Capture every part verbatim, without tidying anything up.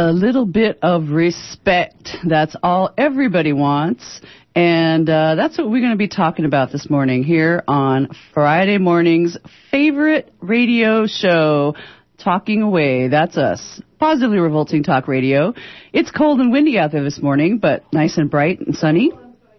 A little bit of respect. That's all everybody wants. And uh, that's what we're going to be talking about this morning here on Friday morning's favorite radio show, Talking Away. That's us. Positively Revolting Talk Radio. It's cold and windy out there this morning, but nice and bright and sunny.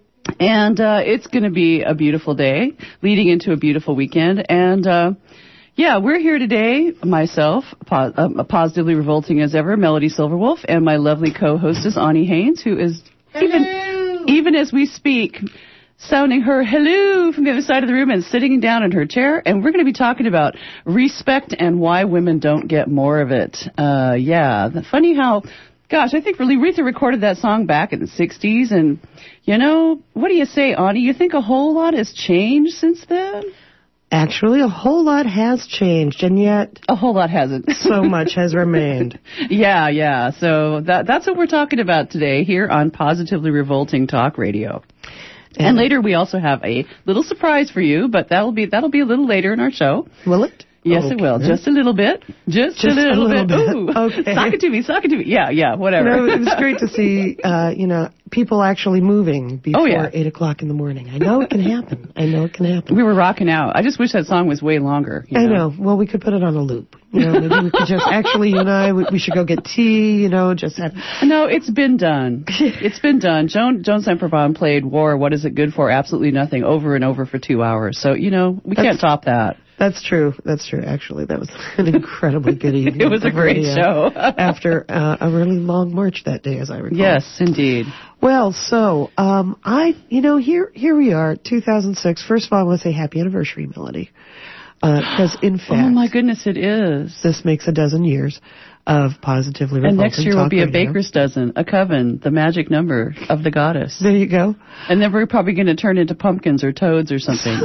And uh, it's going to be a beautiful day, leading into a beautiful weekend. And uh, yeah, we're here today, myself, po- uh, positively revolting as ever, Melody Silverwolf, and my lovely co-hostess, Ani Haynes, who is even, even as we speak, sounding her hello from the other side of the room and sitting down in her chair. And we're going to be talking about respect and why women don't get more of it. Uh, yeah, funny how, gosh, I think really Aretha recorded that song back in the sixties. And, you know, what do you say, Ani? You think a whole lot has changed since then? Actually, a whole lot has changed, and yet a whole lot hasn't. So much has remained. Yeah, yeah. So that that's what we're talking about today here on Positively Revolting Talk Radio. And, and later we also have a little surprise for you, but that'll be that'll be a little later in our show. Will it? Yes, okay. It will. Just a little bit. Just, Just a little, a little bit. bit. Ooh. Okay. Sock it to me. Sock it to me. Yeah, yeah. Whatever. You know, it was great to see, uh, you know, people actually moving before oh, yeah. eight o'clock in the morning. I know it can happen. I know it can happen. We were rocking out. I just wish that song was way longer. You I know? know. Well, we could put it on a loop. You know, maybe we could just actually, you and I, we, we should go get tea. You know, just have. No, it's been done. It's been done. Joan Joan Semperbaum played War. What is it good for? Absolutely nothing. Over and over for two hours. So you know, we That's, can't top that. That's true. That's true. Actually, that was an incredibly good evening. It was a great radio show. After uh, a really long march that day, as I recall. Yes, indeed. Well, so um, I, you know, here here we are, two thousand six. First of all, I want to say happy anniversary, Melody, because uh, in fact, oh my goodness, it is. This makes a dozen years of Positively Revolting. And next year will be radio. a baker's dozen, a coven, the magic number of the goddess. There you go. And then we're probably going to turn into pumpkins or toads or something.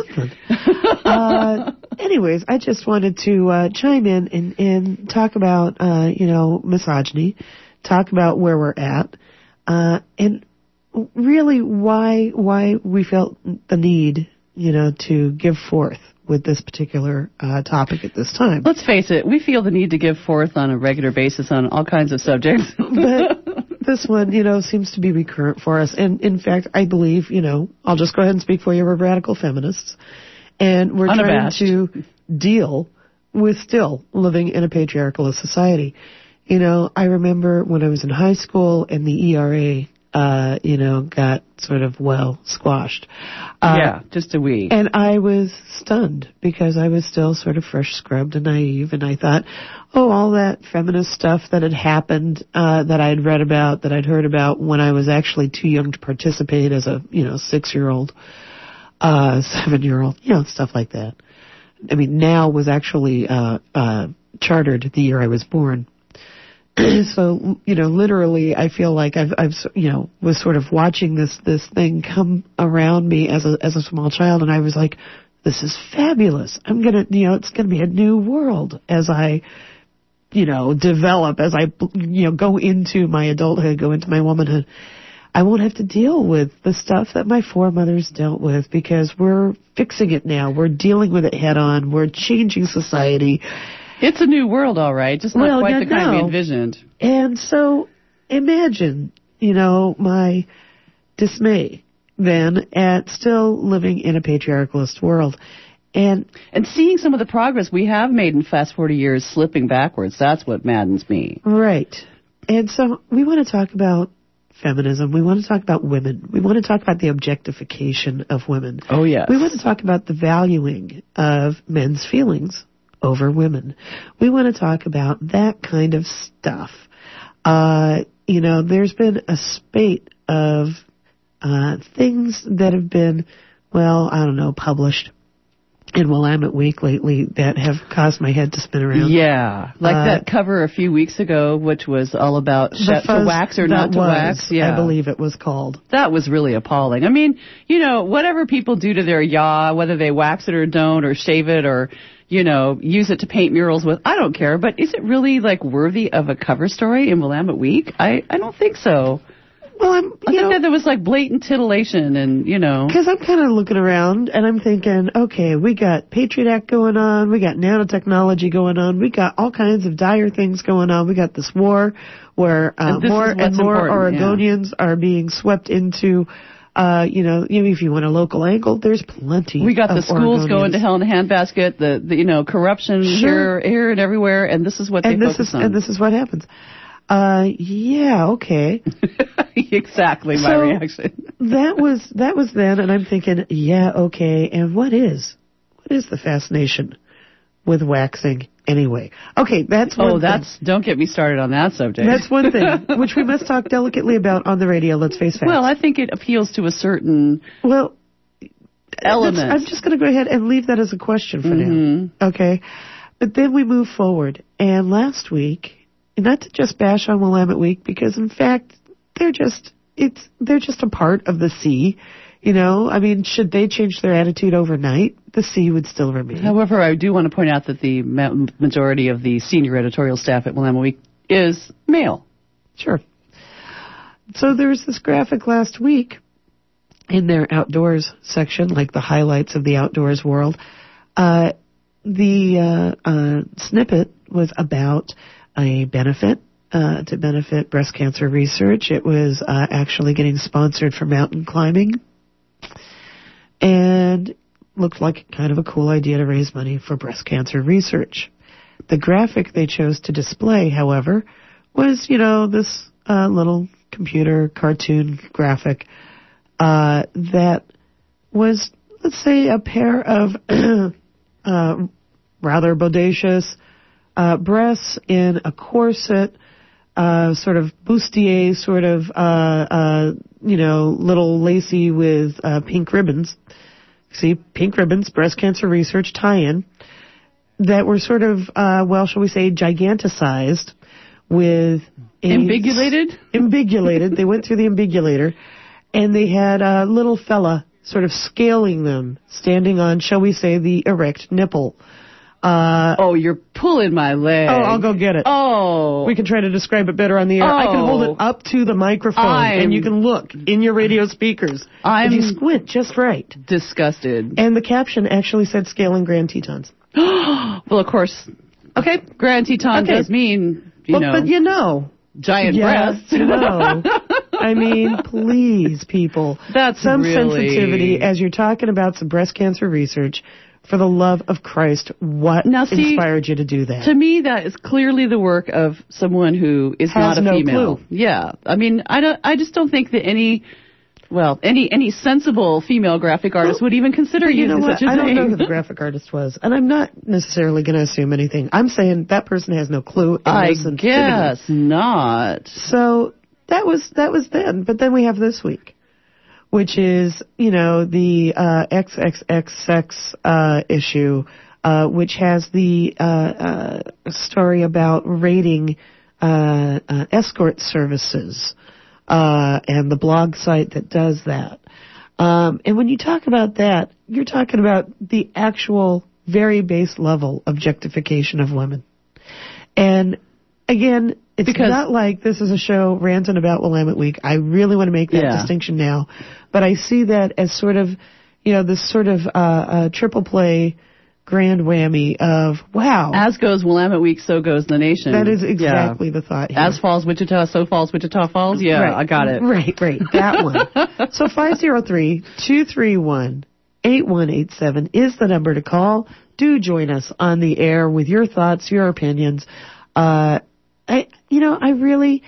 uh, anyways, I just wanted to uh, chime in and, and talk about, uh, you know, misogyny, talk about where we're at, uh, and really why why we felt the need, you know, to give forth with this particular uh, topic at this time. Let's face it, we feel the need to give forth on a regular basis on all kinds of subjects. But this one, you know, seems to be recurrent for us. And in fact, I believe, you know, I'll just go ahead and speak for you, we're radical feminists. And we're Unabashed. trying to deal with still living in a patriarchal society. You know, I remember when I was in high school and the E R A, uh, you know, got sort of, well, squashed. Uh, yeah, just a wee. And I was stunned because I was still sort of fresh scrubbed and naive, and I thought, oh, all that feminist stuff that had happened, uh, that I'd read about, that I'd heard about when I was actually too young to participate as a, you know, six-year-old, uh, seven-year-old, you know, stuff like that. I mean, now was actually, uh, uh, chartered the year I was born. So, you know, literally, I feel like I've, I've, you know, was sort of watching this, this thing come around me as a, as a small child, and I was like, this is fabulous. I'm gonna, you know, it's gonna be a new world as I, you know, develop, as I, you know, go into my adulthood, go into my womanhood. I won't have to deal with the stuff that my foremothers dealt with because we're fixing it now. We're dealing with it head on. We're changing society. It's a new world, all right, just not well, quite yeah, the kind no. we envisioned. And so imagine, you know, my dismay then at still living in a patriarchalist world. And and seeing some of the progress we have made in fast forty years slipping backwards, that's what maddens me. Right. And so we want to talk about feminism. We want to talk about women. We want to talk about the objectification of women. Oh, yes. We want to talk about the valuing of men's feelings over women. We want to talk about that kind of stuff. Uh, you know, there's been a spate of uh, things that have been, well, I don't know, published in Willamette Week lately that have caused my head to spin around. Yeah, like uh, that cover a few weeks ago, which was all about sh- to wax or not to was, wax. Yeah, I believe it was called. That was really appalling. I mean, you know, whatever people do to their yaw, whether they wax it or don't, or shave it, or you know, use it to paint murals with, I don't care. But is it really like worthy of a cover story in Willamette Week? I I don't think so. Well, I'm, I you think know, that there was like blatant titillation and, you know. Because I'm kind of looking around and I'm thinking, okay, we got Patriot Act going on, we got nanotechnology going on, we got all kinds of dire things going on, we got this war where uh, and more and more Oregonians yeah. are being swept into, uh, you know, if you want a local angle, there's plenty. We got of the schools Oregonians. going to hell in a handbasket, the, the you know, corruption sure. here, here and everywhere, and this is what and they this focus is, on. And this is what happens. Uh, yeah, okay. Exactly my so reaction. that was that was then, and I'm thinking, yeah, okay. And what is what is the fascination with waxing anyway? Okay, that's one oh, thing. that's don't get me started on that subject. That's one thing which we must talk delicately about on the radio. Let's face facts. Well, I think it appeals to a certain well element. I'm just going to go ahead and leave that as a question for mm-hmm. now. Okay, but then we move forward, and last week. Not to just bash on Willamette Week, because in fact they're just it's they're just a part of the sea, you know. I mean, should they change their attitude overnight, the sea would still remain. However, I do want to point out that the ma- majority of the senior editorial staff at Willamette Week is male. Sure. So there was this graphic last week in their outdoors section, like the highlights of the outdoors world. Uh, the uh, uh, snippet was about a benefit uh, to benefit breast cancer research. It was uh, actually getting sponsored for mountain climbing, and looked like kind of a cool idea to raise money for breast cancer research. The graphic they chose to display, however, was, you know, this uh, little computer cartoon graphic uh, that was, let's say, a pair of uh, rather bodacious Uh, breasts in a corset, uh, sort of bustier, sort of, uh, uh, you know, little lacy with, uh, pink ribbons. See, pink ribbons, breast cancer research tie-in, that were sort of, uh, well, shall we say, giganticized with a... Ambigulated? Ambigulated. They went through the ambigulator, and they had a little fella sort of scaling them, standing on, shall we say, the erect nipple. Uh, oh, you're pulling my leg. Oh, I'll go get it. Oh. We can try to describe it better on the air. Oh. I can hold it up to the microphone, I'm, and you can look in your radio speakers. I'm if you squint just right. Disgusted. And the caption actually said scaling Grand Tetons. Well, of course. Okay. Grand Teton okay. does mean, you well, know. But you know. Giant yes, breasts. No. I mean, please, people. That's some really... sensitivity as you're talking about some breast cancer research. For the love of Christ, what now, see, inspired you to do that? To me, that is clearly the work of someone who is Has not a no female. Clue. Yeah, I mean, I don't. I just don't think that any, well, any any sensible female graphic artist well, would even consider you using know what? such a I thing. don't know who the graphic artist was, and I'm not necessarily going to assume anything. I'm saying that person has no clue. I no guess not. So that was that was then, but then we have this week, which is, you know, the uh, triple X sex uh, issue, uh, which has the uh, uh, story about rating uh, uh, escort services uh, and the blog site that does that. Um, and when you talk about that, you're talking about the actual very base level objectification of women. And again, it's because, not like this is a show ranting about Willamette Week. I really want to make that yeah. distinction now. But I see that as sort of, you know, this sort of uh, uh, triple play grand whammy of, wow. As goes Willamette Week, so goes the nation. That is exactly yeah. the thought here. As falls Wichita, so falls Wichita Falls. Yeah, right. I got it. Right, right. That one. So five oh three, two three one, eight one eight seven is the number to call. Do join us on the air with your thoughts, your opinions. Uh, I, you know, I really,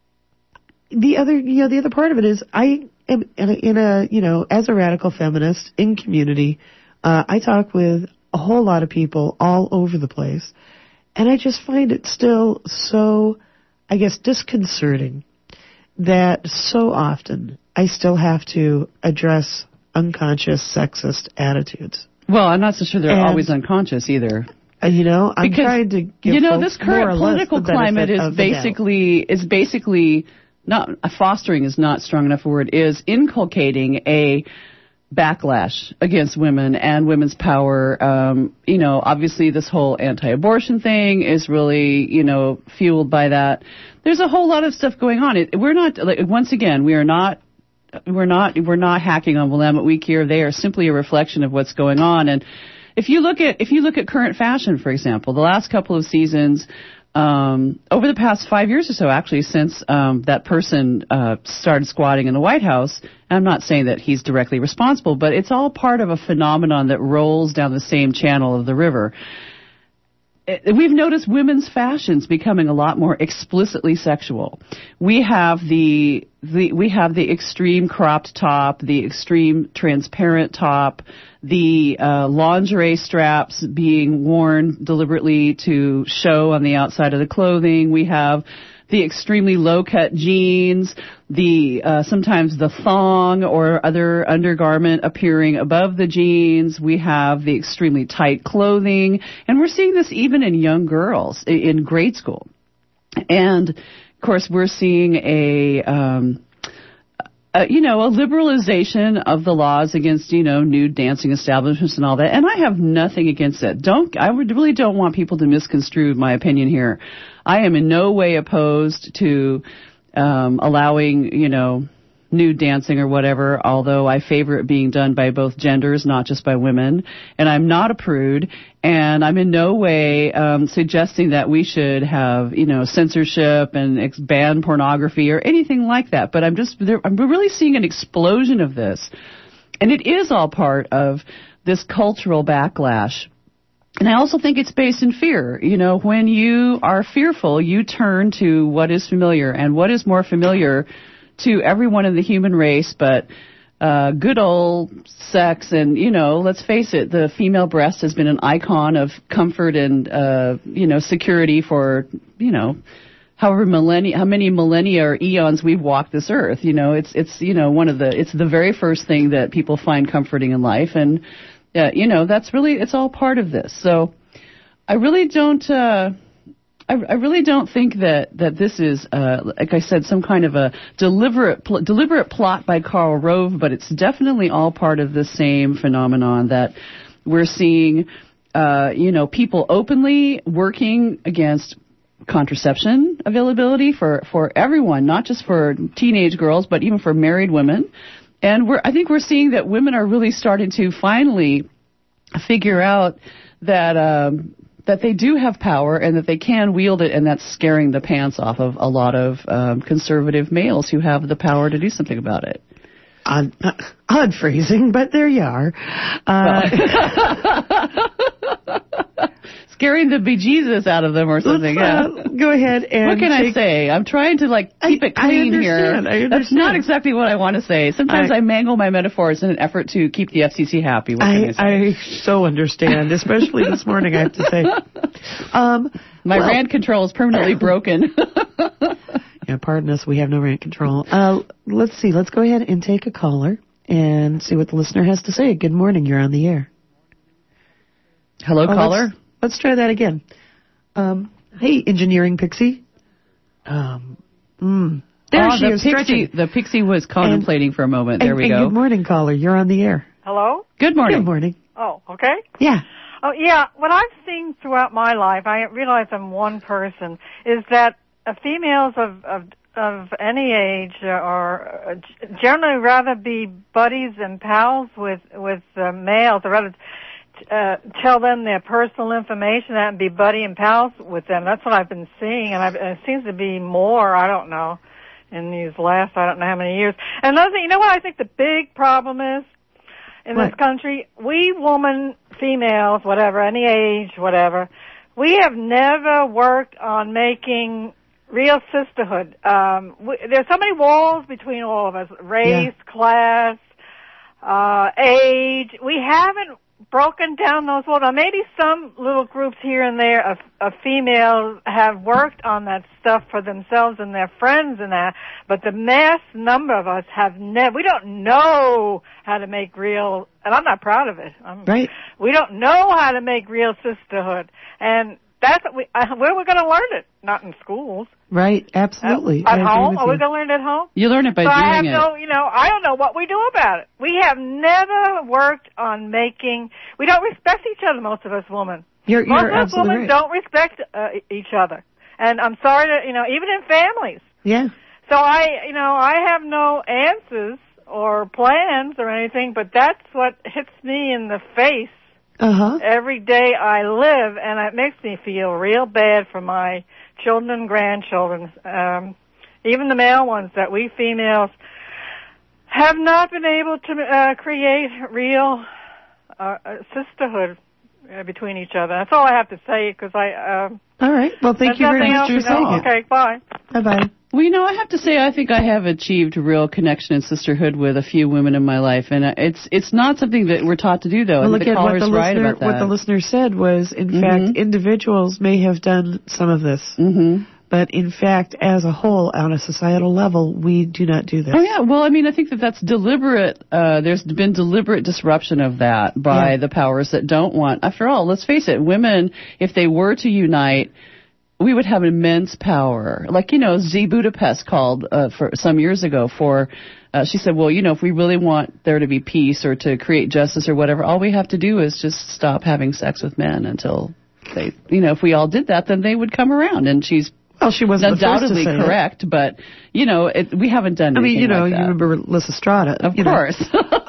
the other, you know, the other part of it is I am in a, in a you know, as a radical feminist in community, uh, I talk with a whole lot of people all over the place, and I just find it still so, I guess, disconcerting that so often I still have to address unconscious sexist attitudes. Well, I'm not so sure they're and, always unconscious either. Uh, you know, I'm because, trying to give you know, folks this current more or less political the climate is of the basically doubt. is basically not fostering is not strong enough a word is inculcating a backlash against women and women's power. Um, you know, obviously this whole anti-abortion thing is really, you know, fueled by that. There's a whole lot of stuff going on. It, we're not, like, once again, we are not, we're not, we're not hacking on Willamette Week here. They are simply a reflection of what's going on. And if you look at, if you look at current fashion, for example, the last couple of seasons, Um, over the past five years or so, actually, since um, that person uh, started squatting in the White House, I'm not saying that he's directly responsible, but it's all part of a phenomenon that rolls down the same channel of the river. It, we've noticed women's fashions becoming a lot more explicitly sexual. We have the, the we have the extreme cropped top, the extreme transparent top, the uh, lingerie straps being worn deliberately to show on the outside of the clothing. We have the extremely low-cut jeans, the uh, sometimes the thong or other undergarment appearing above the jeans. We have the extremely tight clothing, and we're seeing this even in young girls in grade school. And of course, we're seeing a um, Uh, you know, a liberalization of the laws against, you know, nude dancing establishments and all that. And I have nothing against that. Don't, I would really don't want people to misconstrue my opinion here. I am in no way opposed to um, allowing, you know, nude dancing or whatever, although I favor it being done by both genders, not just by women. And I'm not a prude, and I'm in no way um, suggesting that we should have, you know, censorship and ex- ban pornography or anything like that. But I'm just, I'm really seeing an explosion of this. And it is all part of this cultural backlash. And I also think it's based in fear. You know, when you are fearful, you turn to what is familiar. And what is more familiar to everyone in the human race, but uh, good old sex. And, you know, let's face it, the female breast has been an icon of comfort and, uh, you know, security for, you know, however millennia, how many millennia or eons we've walked this earth. You know, it's, it's, you know, one of the, it's the very first thing that people find comforting in life. And, uh, you know, that's really, it's all part of this. So I really don't, uh, I, I really don't think that, that this is, uh, like I said, some kind of a deliberate pl- deliberate plot by Karl Rove, but it's definitely all part of the same phenomenon that we're seeing, uh, you know, people openly working against contraception availability for, for everyone, not just for teenage girls, but even for married women. And we're, I think we're seeing that women are really starting to finally figure out that, um, that they do have power and that they can wield it, and that's scaring the pants off of a lot of um, conservative males who have the power to do something about it. Odd, uh, odd phrasing, but there you are. Uh, Scaring the bejesus out of them or something. Yeah. Uh, go ahead and what can take, I say? I'm trying to like keep I, it clean I here. I understand. That's not exactly what I want to say. Sometimes I, I mangle my metaphors in an effort to keep the F C C happy. What I, can I say? I so understand, especially this morning, I have to say. Um, my well, rant control is permanently broken. Yeah, pardon us, we have no rant control. Uh, let's see, let's go ahead and take a caller and see what the listener has to say. Good morning, you're on the air. Hello, oh, caller. Let's, let's try that again. Um, hey, Engineering Pixie. Um, mm, there oh, she the is, pixie, stretching. The Pixie was contemplating and, for a moment. There and, we and go. Good morning, caller. You're on the air. Hello? Good morning. Good morning. Oh, okay. Yeah. Oh, yeah. What I've seen throughout my life, I realize I'm one person, is that uh, females of, of of any age are uh, generally rather be buddies and pals with with uh, males, or rather uh, tell them their personal information and be buddy and pals with them. That's what I've been seeing, and I've, it seems to be more. I don't know in these last I don't know how many years. And another thing, you know what I think the big problem is in what? this country? We women, females, whatever, any age, whatever, we have never worked on making real sisterhood. Um, we, there's so many walls between all of us: race, yeah. class, uh, age. We haven't broken down those walls. Now, maybe some little groups here and there of, of females have worked on that stuff for themselves and their friends and that, but the mass number of us have never. We don't know how to make real, and I'm not proud of it. I'm, right. We don't know how to make real sisterhood, and that's what we, uh, where we're going to learn it. Not in schools. Right, absolutely. Uh, at I agree home? with Are you. we going to learn it at home? You learn it by so doing I have it. no, you know, I don't know what we do about it. We have never worked on making, we don't respect each other, most of us women. You're, most you're of us absolutely women right. don't respect uh, each other. And I'm sorry to, you know, even in families. Yeah. So I, you know, I have no answers or plans or anything, but that's what hits me in the face Uh-huh. every day I live, and it makes me feel real bad for my children and grandchildren, um, even the male ones that we females have not been able to uh, create real uh, sisterhood uh, between each other. That's all I have to say, because I... Um, All right. Well, thank you very much for saying it. Okay, bye. Bye-bye. Well, you know, I have to say, I think I have achieved real connection and sisterhood with a few women in my life, and uh, it's it's not something that we're taught to do, though. Well, I think again, the what caller's the, right listener, about that. what the listener said was, in Mhm. fact, individuals may have done some of this, Mm-hmm. but in fact, as a whole, on a societal level, we do not do this. Oh yeah, well, I mean, I think that that's deliberate. Uh, there's been deliberate disruption of that by Yeah. the powers that don't want. After all, let's face it, women, if they were to unite, we would have immense power. Like, you know, Z Budapest called uh, for some years ago for. Uh, she said, well, you know, if we really want there to be peace or to create justice or whatever, all we have to do is just stop having sex with men until they, you know, if we all did that, then they would come around. And she's Well, she wasn't undoubtedly the first to say correct, it. but you know, it, we haven't done I anything mean, you know, like you that. remember Lysistrata. Of you know. course.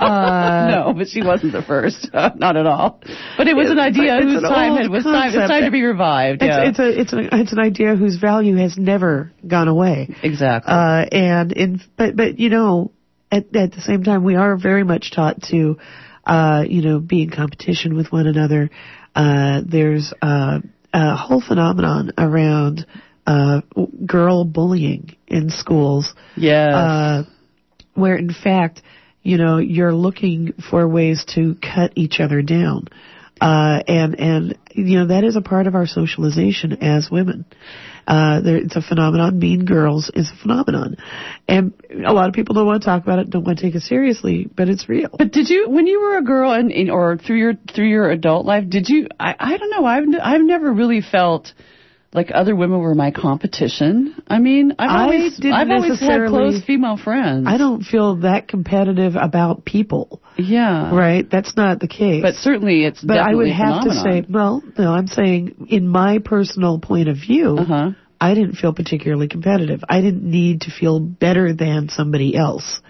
Uh, no, but she wasn't the first. Not at all. But it was an It's idea a- it's whose an time old it was time. It's concept. time to be revived. It's, Yeah, it's a it's an it's an idea whose value has never gone away. exactly. Uh, and in but but you know, at at the same time, we are very much taught to, uh, you know, be in competition with one another. Uh, there's uh, a whole phenomenon around uh, girl bullying in schools. yes. Uh, where in fact, you know, you're looking for ways to cut each other down. Uh, and, and, you know, that is a part of our socialization as women. Uh, there, it's a phenomenon. Mean girls is a phenomenon. And a lot of people don't want to talk about it, don't want to take it seriously, but it's real. But did you, when you were a girl and in, or through your through your adult life, did you? I, I don't know. I've I've never really felt like other women were my competition. I mean, I've I always didn't I've always had necessarily- close female friends. I don't feel that competitive about people, Yeah. right? That's not the case. But certainly, it's But I would definitely a have to say, phenomenon. well, no, I'm saying in my personal point of view, Uh-huh. I didn't feel particularly competitive. I didn't need to feel better than somebody else.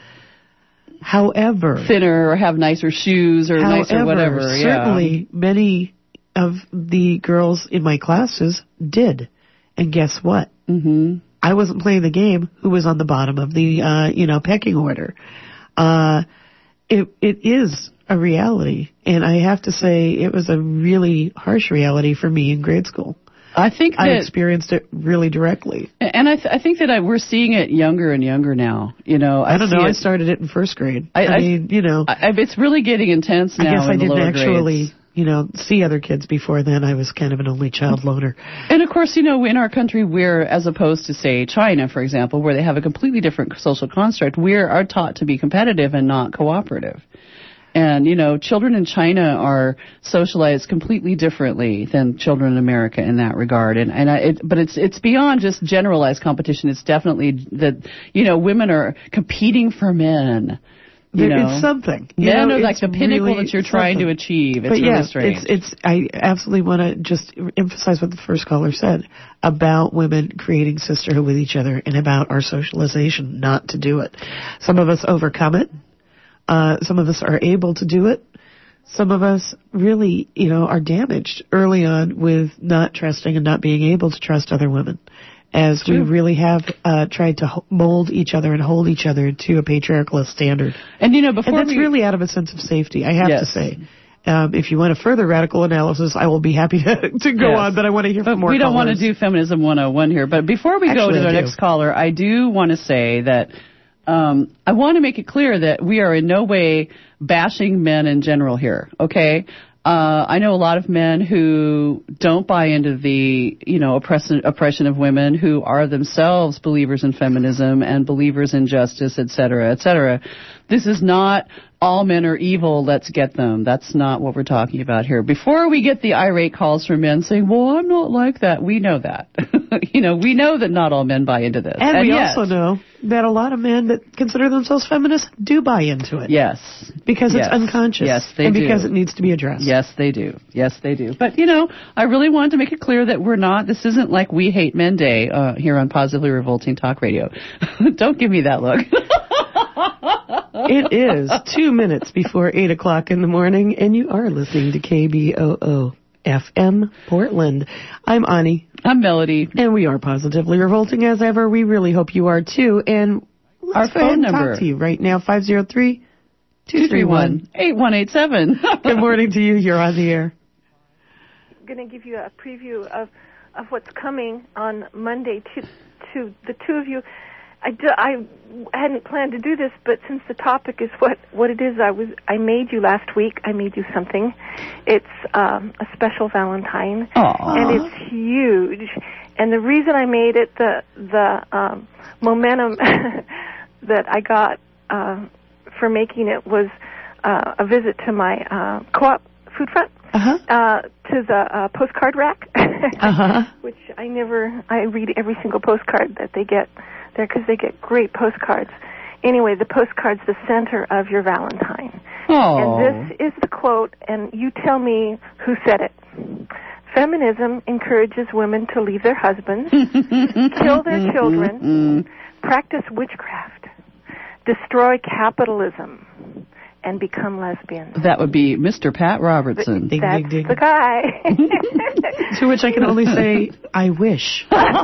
However, thinner or have nicer shoes or nicer however, whatever. Yeah. certainly many of the girls in my classes did. And guess what? Mm-hmm. I wasn't playing the game who was on the bottom of the, uh, you know, pecking order. Uh, it, it is a reality. And I have to say it was a really harsh reality for me in grade school. I think that, I experienced it really directly. and I, th- I think that I, we're seeing it younger and younger now. You know, I, I don't see know. I It, started it in first grade. I- I, I- mean, you know, I, it's really getting intense I now. guess in I the didn't lower actually, grades. you know, see other kids before then. I was kind of an only child loner. And of course, you know, in our country, we're, as opposed to, say, China, for example, where they have a completely different social construct, we are taught to be competitive and not cooperative. And, you know, children in China are socialized completely differently than children in America in that regard. And, and I, it, but it's, it's beyond just generalized competition. It's definitely that, you know, women are competing for men. You There- know, it's something. You men know, are like it's the pinnacle really that you're trying to something. achieve. It's But really yeah, strange. it's, it's, I absolutely want to just emphasize what the first caller said about women creating sisterhood with each other and about our socialization not to do it. Some of us overcome it. Uh, some of us are able to do it. Some of us really, you know, are damaged early on with not trusting and not being able to trust other women, as we really have uh, tried to ho- mold each other and hold each other to a patriarchal standard. and, you know, before And that's we, really out of a sense of safety, I have Yes. to say. Um, if you want a further radical analysis, I will be happy to, to go Yes. on, but I want to hear But from more we don't want to callers. do Feminism one oh one here. But before we go Actually, to I the do. next caller, I do want to say that um, I want to make it clear that we are in no way bashing men in general here, okay? Uh, I know a lot of men who don't buy into the, you know, oppression, oppression of women, who are themselves believers in feminism and believers in justice, et cetera, et cetera. This is not all men are evil, let's get them. That's not what we're talking about here. Before we get the irate calls from men saying, well, I'm not like that, we know that. you know, we know that not all men buy into this. And, and we yet, also know that a lot of men that consider themselves feminists do buy into it. Yes. Because yes. it's unconscious. Yes, they and do. And because it needs to be addressed. Yes, they do. Yes, they do. But, you know, I really wanted to make it clear that we're not, this isn't like We Hate Men Day uh, here on Positively Revolting Talk Radio. Don't give me that look. It is two minutes before eight o'clock in the morning, and you are listening to K B O O F M Portland. I'm Ani. I'm Melody. And we are Positively Revolting as ever. We really hope you are too. And our phone number. Talk to you right now, five oh three, two three one, eight one eight seven. Good morning to you. You're on the air. I'm going to give you a preview of, of what's coming on Monday to, to the two of you. I, do, I hadn't planned to do this, but since the topic is what, what it is, I was I made you last week. I made you something. It's um, a special Valentine, Aww. and it's huge. And the reason I made it, the the um, momentum that I got uh, for making it was uh, a visit to my uh, co-op food front, uh-huh. uh, to the uh, postcard rack, uh-huh. which I never. I read every single postcard that they get there because they get great postcards. Anyway, the postcard's the center of your Valentine. Aww. And this is the quote, and you tell me who said it. Feminism encourages women to leave their husbands, kill their children, practice witchcraft, destroy capitalism, and become lesbians. That would be Mister Pat Robertson. Ding, That's ding, ding. the guy. To which I can only say, I wish.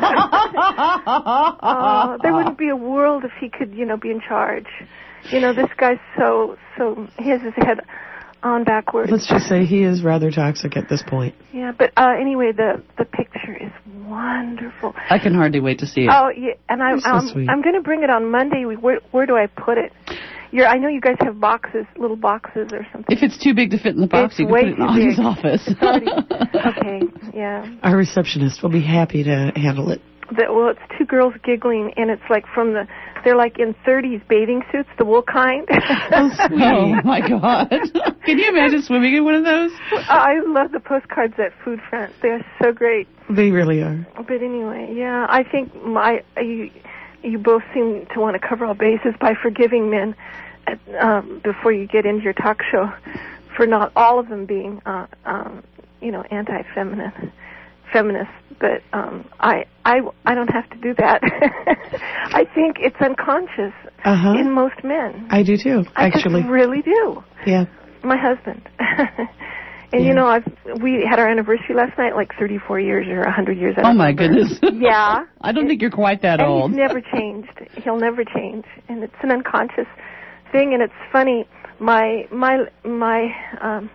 Oh, there wouldn't be a world if he could, you know, be in charge. You know, this guy's so, so, he has his head on backwards. Let's just say he is rather toxic at this point. Yeah, but uh, anyway, the, the picture is wonderful. I can hardly wait to see it. Oh, yeah, and I'm, so um, sweet. I'm going to bring it on Monday. Where, where do I put it? You're, I know you guys have boxes, little boxes or something. If it's too big to fit in the box, It's you can way put it in too Audie's big. office. It's already, okay, yeah. Our receptionist will be happy to handle it. The, well, it's two girls giggling, and it's like from the, they're like in thirties bathing suits, the wool kind. Oh, sweet. Oh, my God. Can you imagine swimming in one of those? I love the postcards at Food Front. They are so great. They really are. But anyway, yeah, I think my you, you both seem to want to cover all bases by forgiving men at, um, before you get into your talk show for not all of them being, uh, um, you know, anti-feminist, feminist. But um, I, I, I don't have to do that. I think it's unconscious Uh-huh. in most men. I do too, I actually. just really do. Yeah. My husband. And Yeah. you know, I've we had our anniversary last night, like thirty-four years or one hundred years. I Oh, don't my remember. goodness. Yeah. I don't think you're quite that and old. he's never changed. He'll never change, and it's an unconscious thing. And it's funny. My my my. Um,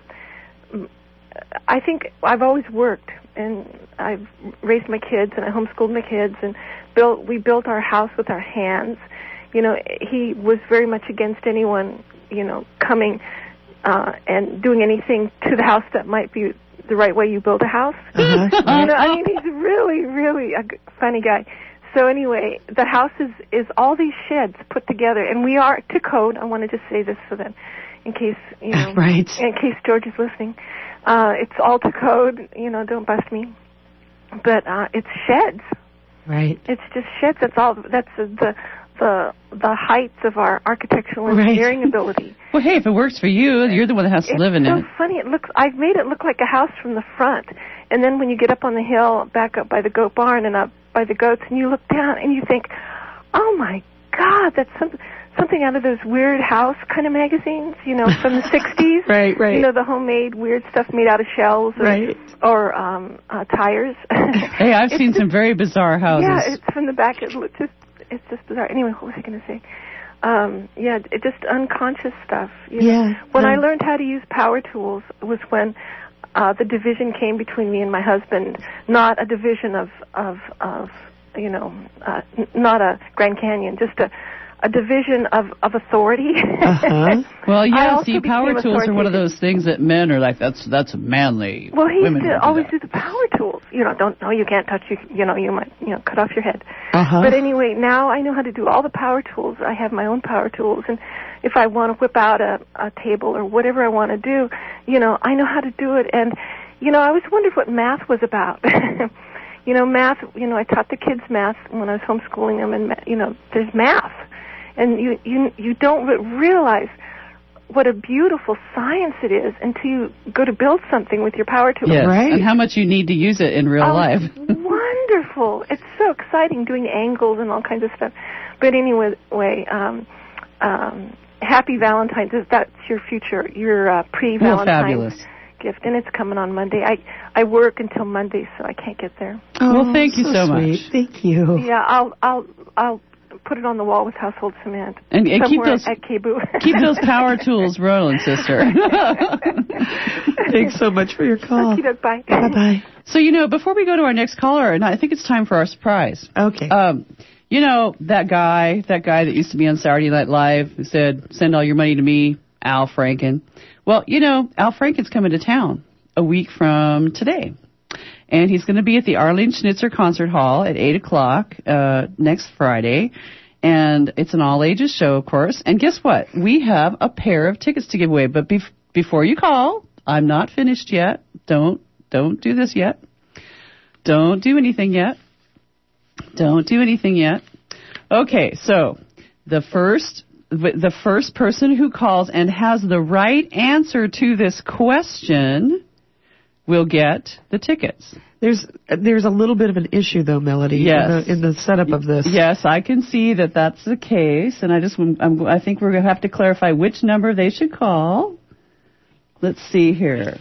I think I've always worked, and I've raised my kids, and I homeschooled my kids, and built. We built our house with our hands. You know, he was very much against anyone, you know, coming uh, and doing anything to the house that might be the right way you build a house. Uh-huh. You know, I mean, he's really, really a g- funny guy. So anyway, the house is, is all these sheds put together, and we are to code. I want to just say this so that, in case you know, Right. in case George is listening, uh, it's all to code. You know, don't bust me. But uh, it's sheds. Right. It's just sheds. That's all. That's the the the, the heights of our architectural Right. engineering ability. Well, hey, if it works for you, you're the one that has to It's live in so it. funny. It looks. I've made it look like a house from the front, and then when you get up on the hill, back up by the goat barn and up by the goats, and you look down and you think, "Oh my God, that's some, something out of those weird house kind of magazines, you know, from the sixties." Right, right. You know, the homemade weird stuff made out of shells or, Right. or um, uh, tires. Hey, I've It's seen just- some very bizarre houses. Yeah, it's from the back. It look- just it's just bizarre. Anyway, what was I going to say? Um, yeah, it just unconscious stuff. You know? Yeah, When no. I learned how to use power tools was when uh, the division came between me and my husband. Not a division of of of you know, uh, n- not a Grand Canyon, just a a division of of authority. Uh-huh. Well, I yeah, also see, power became tools are one of authoritative. those things that men are like, that's that's manly. Well, he Women used to don't do always that. do the power tools. You know, don't no, you can't touch you. You know, you might you know cut off your head. Uh-huh. But anyway, now I know how to do all the power tools. I have my own power tools, and if I want to whip out a, a table or whatever I want to do, you know, I know how to do it. And, you know, I always wondered what math was about. You know, math, you know, I taught the kids math when I was homeschooling them, and, you know, there's math. And you, you, you don't realize what a beautiful science it is until you go to build something with your power tool. Yes, right? And how much you need to use it in real oh, life. Wonderful. It's so exciting doing angles and all kinds of stuff. But anyway, um, um, happy Valentine's. That's your future, your uh, pre-Valentine's well, fabulous. gift. And it's coming on Monday. I, I work until Monday, so I can't get there. Oh, well, thank you so, so sweet. much. Thank you. Yeah, I'll, I'll, I'll put it on the wall with household cement. And, and keep those at Kebu. keep those power tools rolling, sister. Thanks so much for your call. Okay, bye. Bye-bye. So, you know, before we go to our next caller, and I think it's time for our surprise. Okay. Um, you know, that guy, that guy that used to be on Saturday Night Live who said, send all your money to me, Al Franken. Well, you know, Al Franken's coming to town a week from today. And he's going to be at the Arlene Schnitzer Concert Hall at eight o'clock uh, next Friday. And it's an all-ages show, of course. And guess what? We have a pair of tickets to give away. But bef- before you call, I'm not finished yet. Don't don't do this yet. Don't do anything yet. Don't do anything yet. Okay, so the first the first person who calls and has the right answer to this question will get the tickets. There's there's a little bit of an issue, though, Melody, yes. in, the, in the setup of this. Yes, I can see that that's the case, and I just I'm, I think we're going to have to clarify which number they should call. Let's see here.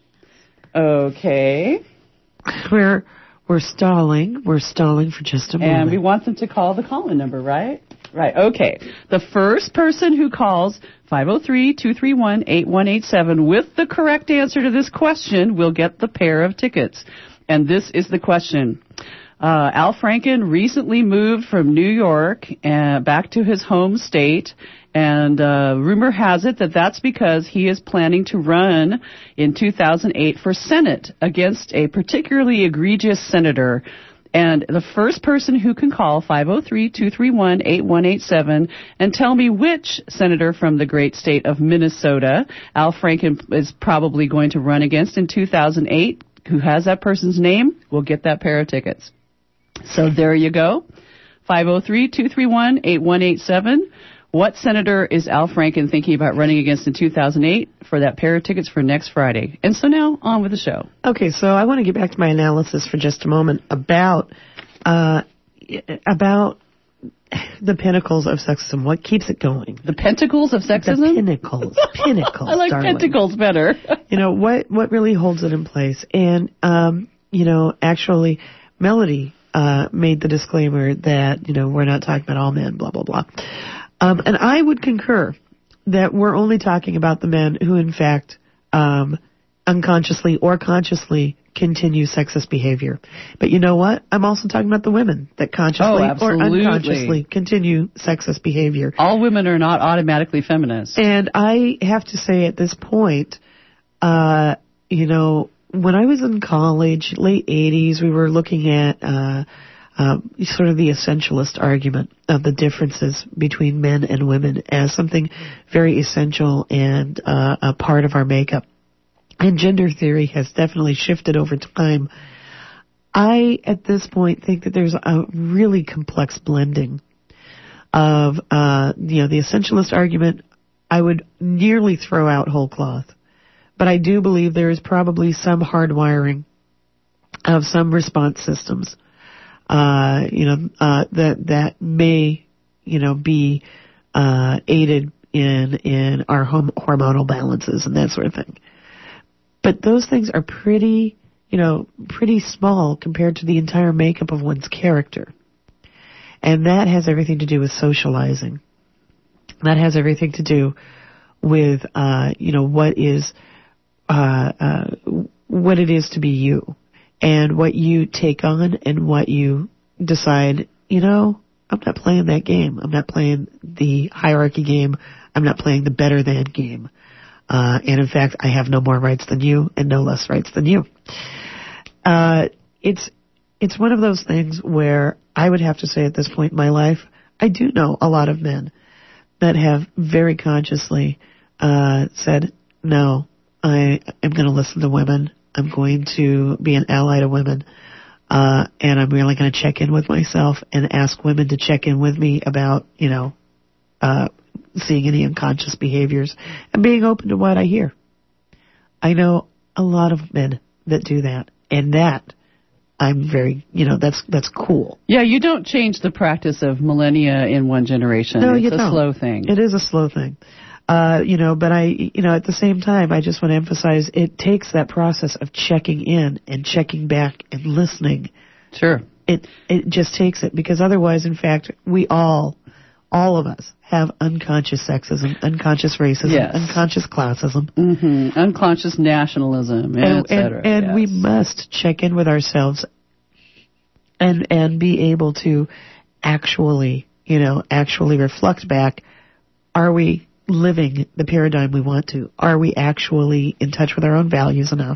Okay. We're we're stalling. We're stalling for just a moment. And we want them to call the call-in number, right? Right, okay. The first person who calls five oh three, two three one, eight one eight seven with the correct answer to this question will get the pair of tickets. And this is the question. Uh, Al Franken recently moved from New York uh, back to his home state, and uh, rumor has it that that's because he is planning to run in two thousand eight for Senate against a particularly egregious senator. And the first person who can call five oh three, two three one, eight one eight seven and tell me which senator from the great state of Minnesota Al Franken is probably going to run against in two thousand eight, who has that person's name, will get that pair of tickets. So there you go. five oh three, two three one, eight one eight seven. What senator is Al Franken thinking about running against in two thousand eight for that pair of tickets for next Friday? And so now, on with the show. Okay, so I want to get back to my analysis for just a moment about uh, about the pinnacles of sexism. What keeps it going? The pentacles of sexism? The pinnacles. Pinnacles, I like darling. pentacles better. You know, what, what really holds it in place? And, um, you know, actually, Melody uh, made the disclaimer that, you know, we're not talking about all men, blah, blah, blah. Um, and I would concur that we're only talking about the men who, in fact, um, unconsciously or consciously continue sexist behavior. But you know what? I'm also talking about the women that consciously oh, or unconsciously continue sexist behavior. All women are not automatically feminist. And I have to say at this point, uh, you know, when I was in college, late eighties, we were looking at uh, uh, sort of the essentialist argument of the differences between men and women as something very essential and uh, a part of our makeup. And gender theory has definitely shifted over time. I, at this point, think that there's a really complex blending of, uh, you know, the essentialist argument. I would nearly throw out whole cloth. But I do believe there is probably some hardwiring of some response systems, uh, you know, uh, that, that may, you know, be, uh, aided in, in our hom- hormonal balances and that sort of thing. But those things are pretty, you know, pretty small compared to the entire makeup of one's character. And that has everything to do with socializing. That has everything to do with, uh, you know, what is, uh, uh, what it is to be you. And what you take on and what you decide, you know, I'm not playing that game. I'm not playing the hierarchy game. I'm not playing the better than game. Uh, and in fact, I have no more rights than you and no less rights than you. Uh, it's, it's one of those things where I would have to say at this point in my life, I do know a lot of men that have very consciously uh, said, no, I am going to listen to women. I'm going to be an ally to women. Uh, and I'm really going to check in with myself and ask women to check in with me about, you know, uh, seeing any unconscious behaviors and being open to what I hear. I know a lot of men that do that, and that I'm very, you know, that's that's cool. Yeah, you don't change the practice of millennia in one generation. No, it's you a don't. slow thing. It is a slow thing. Uh, you know, but I, you know, at the same time, I just want to emphasize it takes that process of checking in and checking back and listening. Sure. It it just takes it, because otherwise, in fact, we all, all of us have unconscious sexism, unconscious racism, yes. unconscious classism. Mm-hmm. Unconscious nationalism, and, et cetera. And, and yes. we must check in with ourselves and and be able to actually, you know, actually reflect back. Are we living the paradigm we want to? Are we actually in touch with our own values enough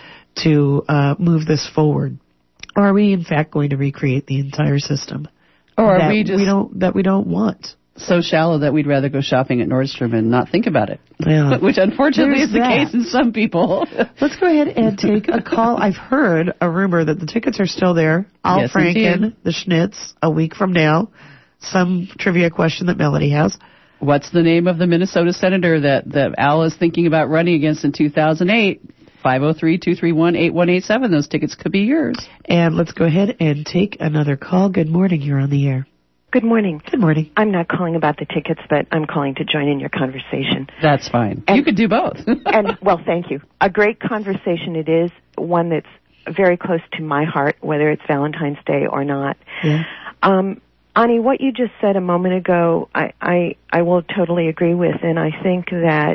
to uh, move this forward? Or are we, in fact, going to recreate the entire system? Or are that we just we don't that we don't want? So shallow that we'd rather go shopping at Nordstrom and not think about it. Yeah. Which unfortunately There's is the that. case in some people. Let's go ahead and take a call. I've heard a rumor that the tickets are still there. Al Yes, Franken, indeed. the Schnitz, a week from now. Some trivia question that Melody has. What's the name of the Minnesota senator that, that Al is thinking about running against in two thousand eight? five oh three, two three one, eight one eight seven. Those tickets could be yours. And let's go ahead and take another call. Good morning. You're on the air. Good morning. Good morning. I'm not calling about the tickets, but I'm calling to join in your conversation. That's fine. And, you could do both. and, well, thank you. A great conversation it is, one that's very close to my heart, whether it's Valentine's Day or not. Yeah. Um, Ani, what you just said a moment ago, I, I, I will totally agree with, and I think that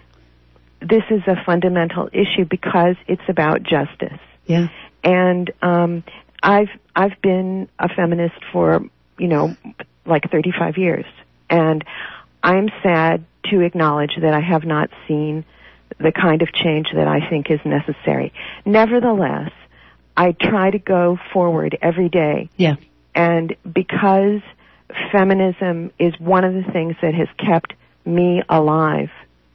this is a fundamental issue because it's about justice. Yeah. And um, I've I've been a feminist for, you know, like thirty-five years, and I'm sad to acknowledge that I have not seen the kind of change that I think is necessary. Nevertheless, I try to go forward every day. Yeah. And because feminism is one of the things that has kept me alive,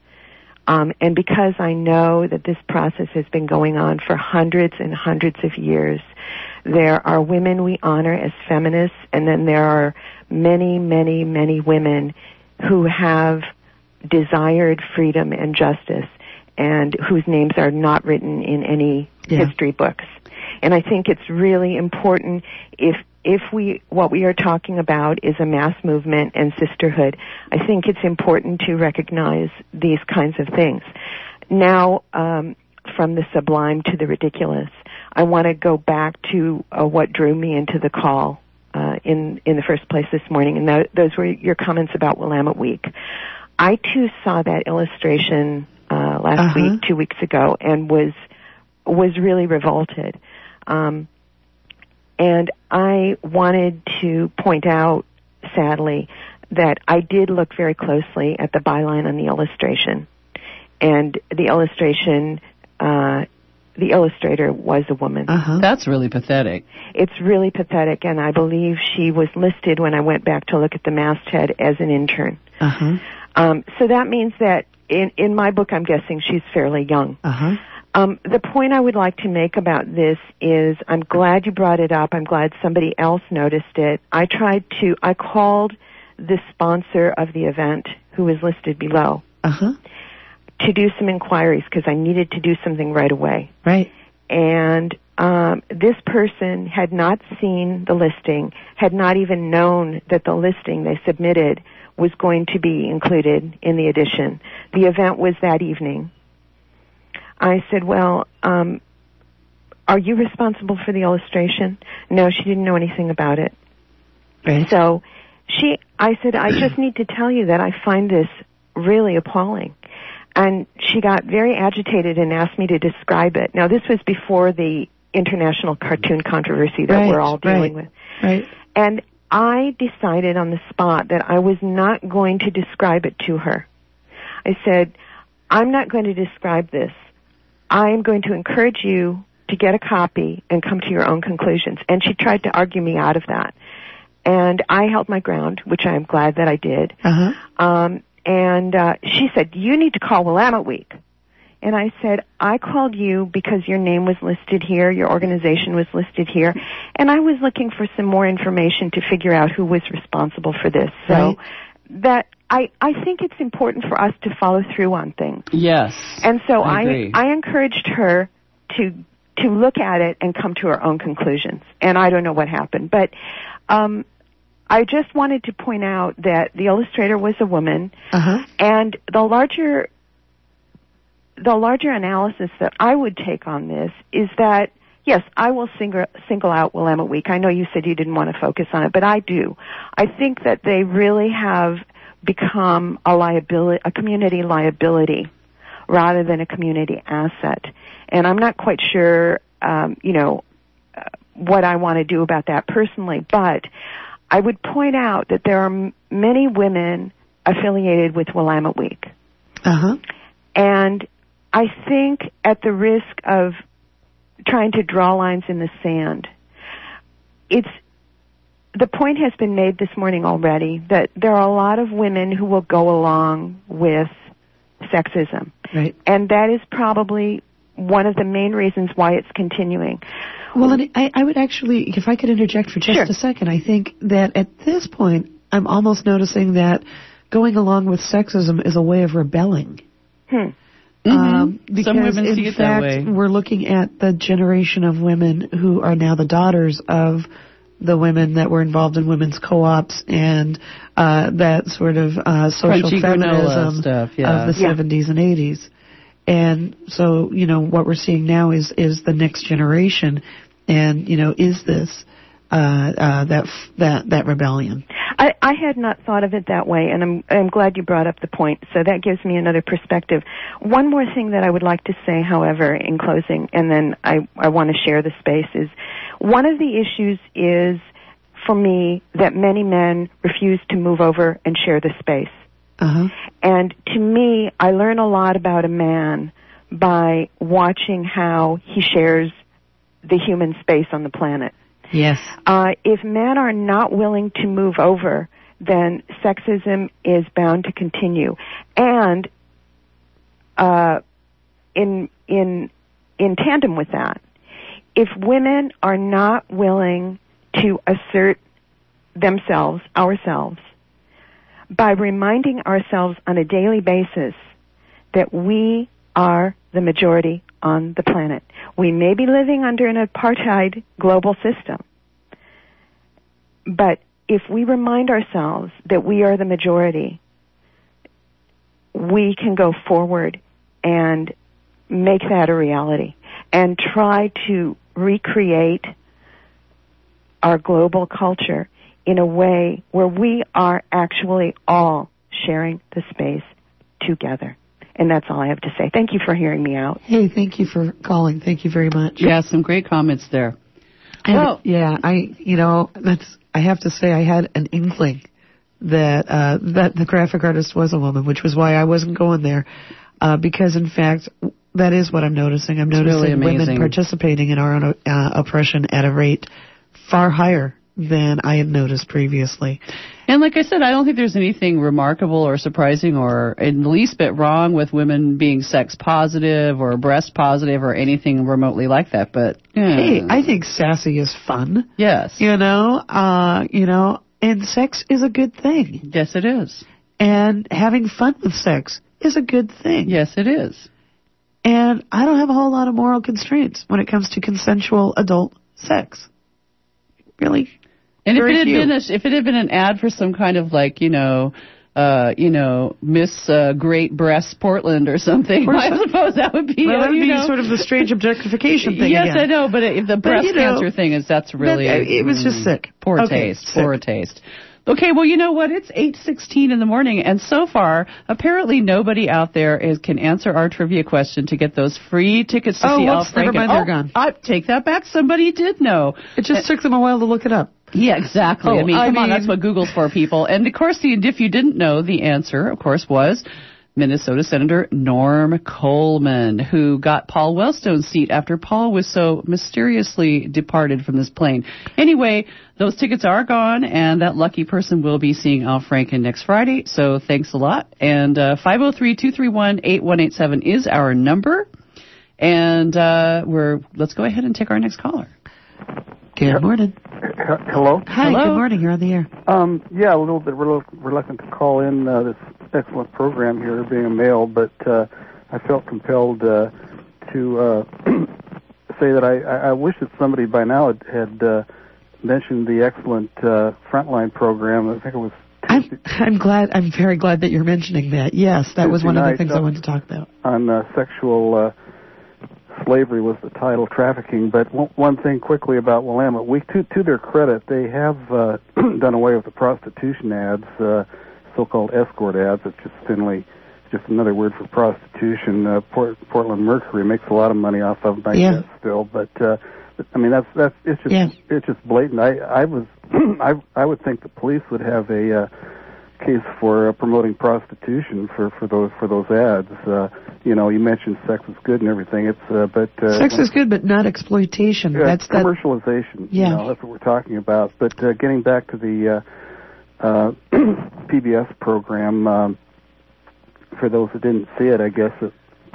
um, and because I know that this process has been going on for hundreds and hundreds of years, there are women we honor as feminists, and then there are many, many, many women who have desired freedom and justice and whose names are not written in any yeah. history books. And I think it's really important if if we what we are talking about is a mass movement and sisterhood, I think it's important to recognize these kinds of things. Now, um, from the sublime to the ridiculous, I want to go back to uh, what drew me into the call uh, in in the first place this morning, and th- those were your comments about Willamette Week. I too saw that illustration uh, last uh-huh. week, two weeks ago, and was was really revolted. Um, and I wanted to point out, sadly, that I did look very closely at the byline on the illustration, and the illustration. Uh, The illustrator was a woman. Uh-huh. That's really pathetic. It's really pathetic, and I believe she was listed when I went back to look at the masthead as an intern. Uh-huh. Um, so that means that in, in my book, I'm guessing she's fairly young. Uh-huh. Um, the point I would like to make about this is I'm glad you brought it up. I'm glad somebody else noticed it. I tried to, I called the sponsor of the event, who is listed below, Uh-huh. to do some inquiries because I needed to do something right away. Right. And um, this person had not seen the listing, had not even known that the listing they submitted was going to be included in the edition. The event was that evening. I said, well, um, are you responsible for the illustration? No, she didn't know anything about it. Right. So she, I said, I just need to tell you that I find this really appalling. And she got very agitated and asked me to describe it. Now, this was before the international cartoon controversy that right, we're all dealing right, with. Right. And I decided on the spot that I was not going to describe it to her. I said, I'm not going to describe this. I am going to encourage you to get a copy and come to your own conclusions. And she tried to argue me out of that. and I held my ground, which I'm glad that I did. Uh-huh. Um, and uh, she said, you need to call Willamette Week. And I said, I called you because your name was listed here, your organization was listed here, and I was looking for some more information to figure out who was responsible for this. So Right. that I, I think it's important for us to follow through on things. Yes. And so I I agree. I encouraged her to to look at it and come to her own conclusions. And I don't know what happened, but um, I just wanted to point out that the illustrator was a woman, Uh-huh. and the larger the larger analysis that I would take on this is that, yes, I will single, single out Willamette Week. I know you said you didn't want to focus on it, but I do. I think that they really have become a liability, a community liability, rather than a community asset. And I'm not quite sure, um, you know, uh, what I want to do about that personally, but I would point out that there are m- many women affiliated with Willamette Week. Uh-huh. And I think at the risk of trying to draw lines in the sand, it's the point has been made this morning already that there are a lot of women who will go along with sexism. Right. And that is probably one of the main reasons why it's continuing. Well, and I, I would actually, if I could interject for just Sure. a second, I think that at this point, I'm almost noticing that going along with sexism is a way of rebelling. Hmm. Um, Mhm. because Some women in see it fact, that way. we're looking at the generation of women who are now the daughters of the women that were involved in women's co-ops and uh, that sort of uh, social Crunchy granola feminism stuff, yeah. of the Yeah. seventies and eighties. And so, you know, what we're seeing now is is the next generation, and you know, is this uh, uh, that f- that that rebellion? I, I had not thought of it that way, and I'm, I'm glad you brought up the point. So that gives me another perspective. One more thing that I would like to say, however, in closing, and then I, I want to share the space, is one of the issues is, for me, that many men refuse to move over and share the space. Uh-huh. And to me, I learn a lot about a man by watching how he shares the human space on the planet. Yes. Uh, if men are not willing to move over, then sexism is bound to continue. And uh, in in in tandem with that, if women are not willing to assert themselves, ourselves, by reminding ourselves on a daily basis that we are the majority on the planet. We may be living under an apartheid global system, but if we remind ourselves that we are the majority, we can go forward and make that a reality and try to recreate our global culture in a way where we are actually all sharing the space together. And that's all I have to say. Thank you for hearing me out. Hey, thank you for calling. Thank you very much. Yeah, some great comments there. And, Well- yeah, I, you know, that's, I have to say I had an inkling that, uh, that the graphic artist was a woman, which was why I wasn't going there. Uh, because in fact, that is what I'm noticing. I'm It's really noticing women amazing. participating in our own, uh, oppression at a rate far higher than I had noticed previously. And like I said, I don't think there's anything remarkable or surprising or in the least bit wrong with women being sex positive or breast positive or anything remotely like that. But yeah. Hey, I think sassy is fun. yes, You know, uh, you know, and sex is a good thing. yes, it is. And having fun with sex is a good thing. Yes, it is. And I don't have a whole lot of moral constraints when it comes to consensual adult sex. Really. And if Very it had few. been a, if it had been an ad for some kind of like you know. Uh, you know, Miss uh, Great Breasts Portland or something. Or I some- suppose that would be. Well, uh, that would you be know. sort of the strange objectification thing Yes, again. I know, but if the breast you know, cancer thing is that's really that- it was just mm, sick. Poor Okay, taste. sick. Poor taste. Okay, well, you know what? It's eight sixteen in the morning, and so far, apparently nobody out there is can answer our trivia question to get those free tickets to Oh, see Al whoops, never Franken. mind, they're oh, gone. I take that back. Somebody did know. It just took them a while to look it up. Yeah, exactly. Oh, I mean, I come on, mean- that's what Google's for, people. And of course, the if you didn't know, the answer, of course, was Minnesota Senator Norm Coleman, who got Paul Wellstone's seat after Paul was so mysteriously departed from this plane. Anyway, those tickets are gone, and that lucky person will be seeing Al Franken next Friday, so thanks a lot. And uh, five oh three, two three one, eight one eight seven is our number. And uh, we're let's go ahead and take our next caller. Good morning. Hello? Hi, Hello. good morning. You're on the air. Um, yeah, a little bit rel- reluctant to call in uh, this excellent program here, being a male, but uh, I felt compelled uh, to uh, say that I, I wish that somebody by now had, had uh, mentioned the excellent uh, Frontline program. I think it was I'm, I'm glad. I'm very glad that you're mentioning that. Yes, that was one of the things I wanted to talk about. On uh, sexual uh, slavery was the title, trafficking. But w- one thing quickly about Willamette Week, to, to their credit, they have uh, done away with the prostitution ads, uh, so-called escort ads. It's just thinly, just another word for prostitution. Uh, Port, Portland Mercury makes a lot of money off of it, yeah. still, but uh, I mean that's that's it's just yeah. it's just blatant. I I was I I would think the police would have a uh, case for uh, promoting prostitution for, for those for those ads. Uh, you know, you mentioned sex is good and everything. It's uh, but uh, sex is good, but not exploitation. Uh, that's commercialization. That, yeah, you know, that's what we're talking about. But uh, getting back to the uh, uh, P B S program, um, for those who didn't see it, I guess it,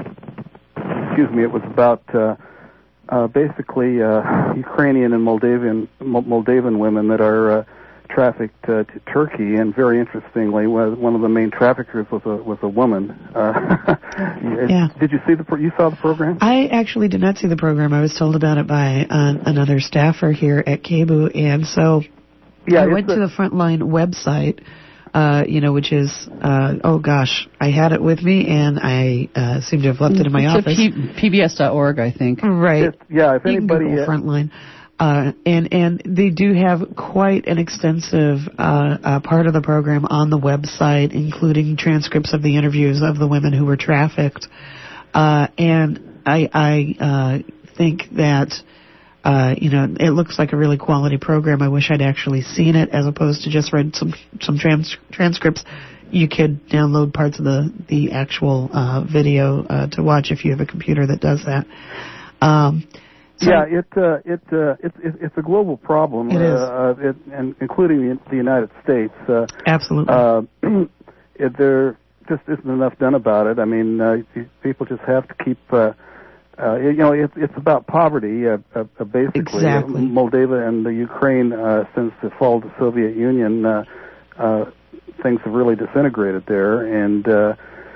excuse me, it was about. Uh, Uh, basically, uh, Ukrainian and Moldavian Moldavan women that are uh, trafficked uh, to Turkey, and very interestingly, one of the main traffickers was a was a woman. Uh, yeah. Did you see the you saw the program? I actually did not see the program. I was told about it by uh, another staffer here at K B U, and so yeah, I went to the Frontline website. Uh, you know, which is, uh, oh gosh, I had it with me and I, uh, seem to have left it in my it's office. P- PBS dot org, I think. Right. It's, yeah, if you anybody. Can Google uh, Frontline. Uh, and, and they do have quite an extensive, uh, uh, part of the program on the website, including transcripts of the interviews of the women who were trafficked. Uh, and I, I, uh, think that, Uh, you know, it looks like a really quality program. I wish I'd actually seen it as opposed to just read some some trans- transcripts. You could download parts of the the actual uh, video uh, to watch if you have a computer that does that. Um, so yeah, it uh, it uh, it's it's a global problem. It is, uh, it, and including the, the United States. Uh, Absolutely. Uh, it, there just isn't enough done about it. I mean, uh, people just have to keep. Uh, Uh, you know, it's it's about poverty, uh, uh, basically. Exactly. Moldova and the Ukraine, uh, since the fall of the Soviet Union, uh, uh, things have really disintegrated there, and uh,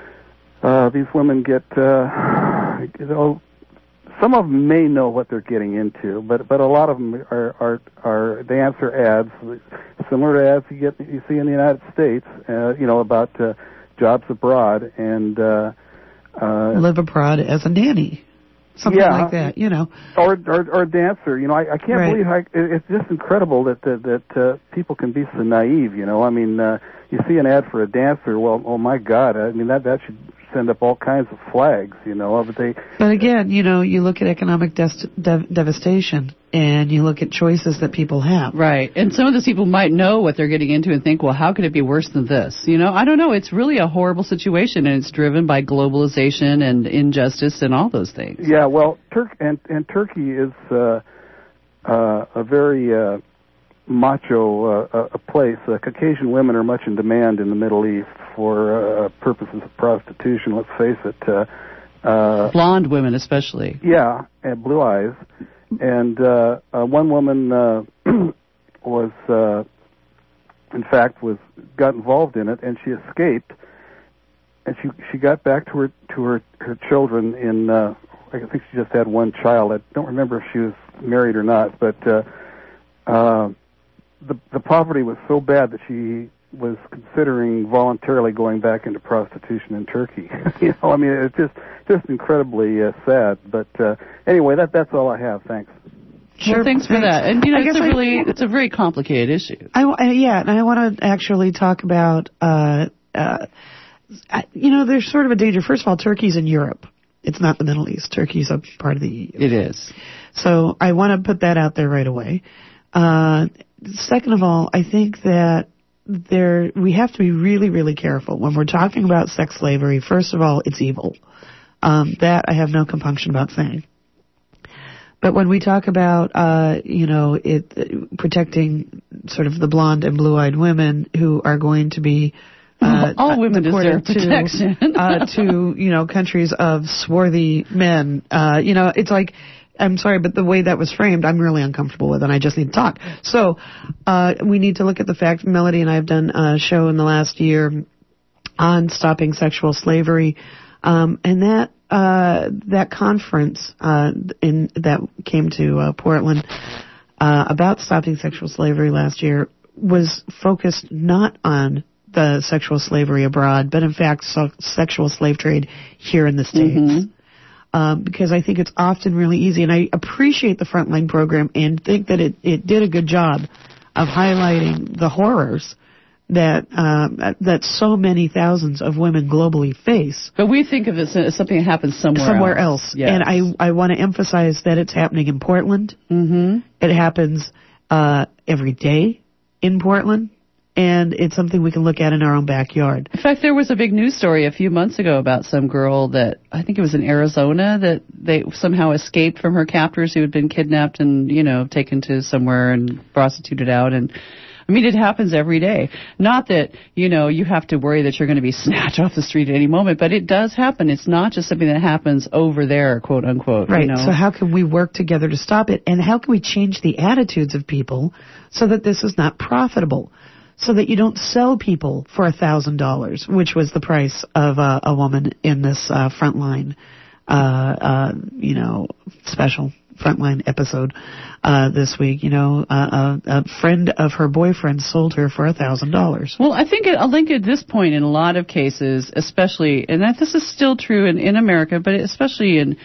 uh, these women get, uh, you know, some of them may know what they're getting into, but but a lot of them are are, are they answer ads similar to ads you get you see in the United States, uh, you know, about uh, jobs abroad and uh, uh, live abroad as a nanny. Something yeah, like that, you know. Or or, or a dancer. You know, I, I can't right. believe how, it's just incredible that that, that uh, people can be so naive. You know, I mean, uh, you see an ad for a dancer. Well, oh my God! I mean, that that should send up all kinds of flags. You know, but they. But again, you know, you look at economic des- dev- devastation, and you look at choices that people have. Right, and some of those people might know what they're getting into and think, well, how could it be worse than this? You know, I don't know. It's really a horrible situation, and it's driven by globalization and injustice and all those things. Yeah, well, Turk and and Turkey is uh, uh, a very uh, macho uh, a place. Uh, Caucasian women are much in demand in the Middle East for uh, purposes of prostitution. Let's face it. Uh, uh, Blonde women, especially. Yeah, and blue eyes. And uh, uh, one woman uh, was, uh, in fact, was got involved in it, and she escaped. And she she got back to her to her her children in. Uh, I think she just had one child. I don't remember if she was married or not, but uh, uh, the the poverty was so bad that she was considering voluntarily going back into prostitution in Turkey. You know, I mean, it's just just incredibly uh, sad. But uh, anyway, that that's all I have. Thanks. Sure, well, thanks for that. And you know, I it's a I, really it's a very complicated issue. I, I yeah, and I want to actually talk about. Uh, uh, you know, there's sort of a danger. First of all, Turkey's in Europe. It's not the Middle East. Turkey's a part of the E U. It is. So I want to put that out there right away. Uh, second of all, I think that there we have to be really, really careful when we're talking about sex slavery. First of all, it's evil. Um, that I have no compunction about saying. But when we talk about, uh, you know, it uh, protecting sort of the blonde and blue-eyed women who are going to be uh, all women deserve to, protection uh, to, you know, countries of swarthy men, uh, you know, it's like, I'm sorry, but the way that was framed, I'm really uncomfortable with, and I just need to talk. So uh, we need to look at the fact, Melody and I have done a show in the last year on stopping sexual slavery, um, and that uh, that conference uh, in that came to uh, Portland uh, about stopping sexual slavery last year was focused not on the sexual slavery abroad, but in fact so- sexual slave trade here in the States. Mm-hmm. Um, because I think it's often really easy, and I appreciate the Frontline program and think that it, it did a good job of highlighting the horrors that um, that so many thousands of women globally face. But we think of it as something that happens somewhere, somewhere else. else. Yes. And I I want to emphasize that it's happening in Portland. Mm-hmm. It happens uh, every day in Portland. And it's something we can look at in our own backyard. In fact, there was a big news story a few months ago about some girl that, I think it was in Arizona, that they somehow escaped from her captors who had been kidnapped and, you know, taken to somewhere and prostituted out. And, I mean, it happens every day. Not that, you know, you have to worry that you're going to be snatched off the street at any moment, but it does happen. It's not just something that happens over there, quote unquote. Right. You know? So how can we work together to stop it? And how can we change the attitudes of people so that this is not profitable? So that you don't sell people for a thousand dollars, which was the price of uh, a woman in this uh, Frontline, uh, uh, you know, special Frontline episode uh, this week. You know, uh, a, a friend of her boyfriend sold her for a thousand dollars. Well, I think it, I think at this point, in a lot of cases, especially, and that this is still true in, in America, but especially in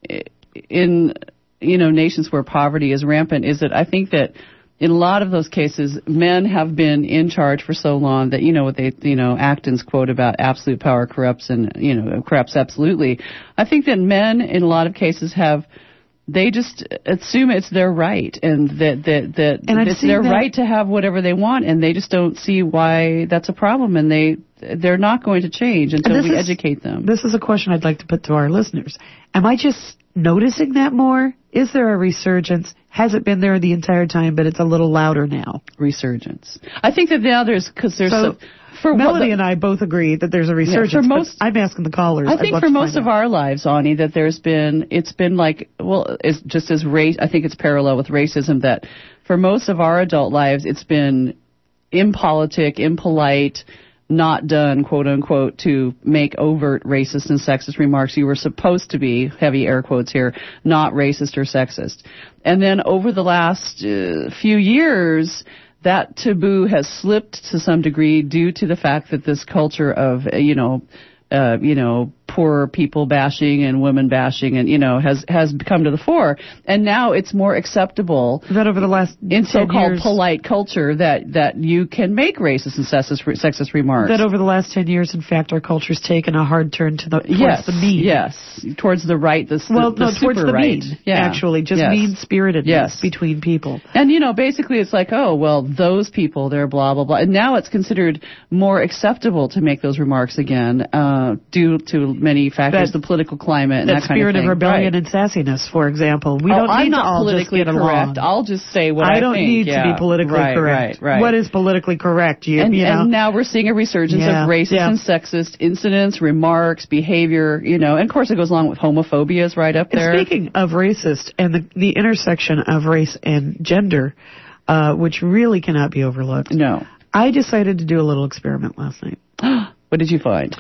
in you know nations where poverty is rampant, is that I think that. In a lot of those cases, men have been in charge for so long that, you know, what they, you know, Acton's quote about absolute power corrupts and, you know, corrupts absolutely. I think that men, in a lot of cases, have, they just assume it's their right and that, that, that and it's their that. right to have whatever they want, and they just don't see why that's a problem, and they, they're not going to change until we is, educate them. This is a question I'd like to put to our listeners. Am I just noticing that more? Is there a resurgence? Has it been there the entire time, but it's a little louder now? Resurgence. I think that now there's, because there's so, some, for Melody the, and I both agree that there's a resurgence. Yeah, for most, I'm asking the callers. I think I'd for love most to of out. our lives, Ani, that there's been, it's been like, well, it's just as race, I think it's parallel with racism, that for most of our adult lives, it's been impolitic, impolite, not done, quote unquote, to make overt racist and sexist remarks. You were supposed to be, heavy air quotes here, not racist or sexist. And then over the last uh, few years, that taboo has slipped to some degree due to the fact that this culture of, uh, you know, uh, you know, poor people bashing and women bashing and, you know, has, has come to the fore. And now it's more acceptable that over the last in so-called years, polite culture that, that you can make racist and sexist, sexist remarks. That over the last ten years, in fact, our culture's taken a hard turn to the, towards yes, the mean. Yes, towards the right, the, well, the, the no, towards the right. mean, yeah. actually, just yes. mean-spiritedness yes. between people. And, you know, basically it's like, oh, well, those people, they're blah, blah, blah. And now it's considered more acceptable to make those remarks again, uh, due to many factors, that, the political climate and that, that kind spirit of thing. of rebellion right. and sassiness, for example. We oh, don't I'm need not to all politically just get correct. along. I'll just say what I, I don't think. need yeah. to be politically right, correct. Right, right. What is politically correct? You, and, you know? and now we're seeing a resurgence yeah, of racist yeah. and sexist incidents, remarks, behavior, you know, and of course it goes along with homophobia is right up there. And speaking of racist and the, the intersection of race and gender, uh, which really cannot be overlooked. No. I decided to do a little experiment last night. What did you find?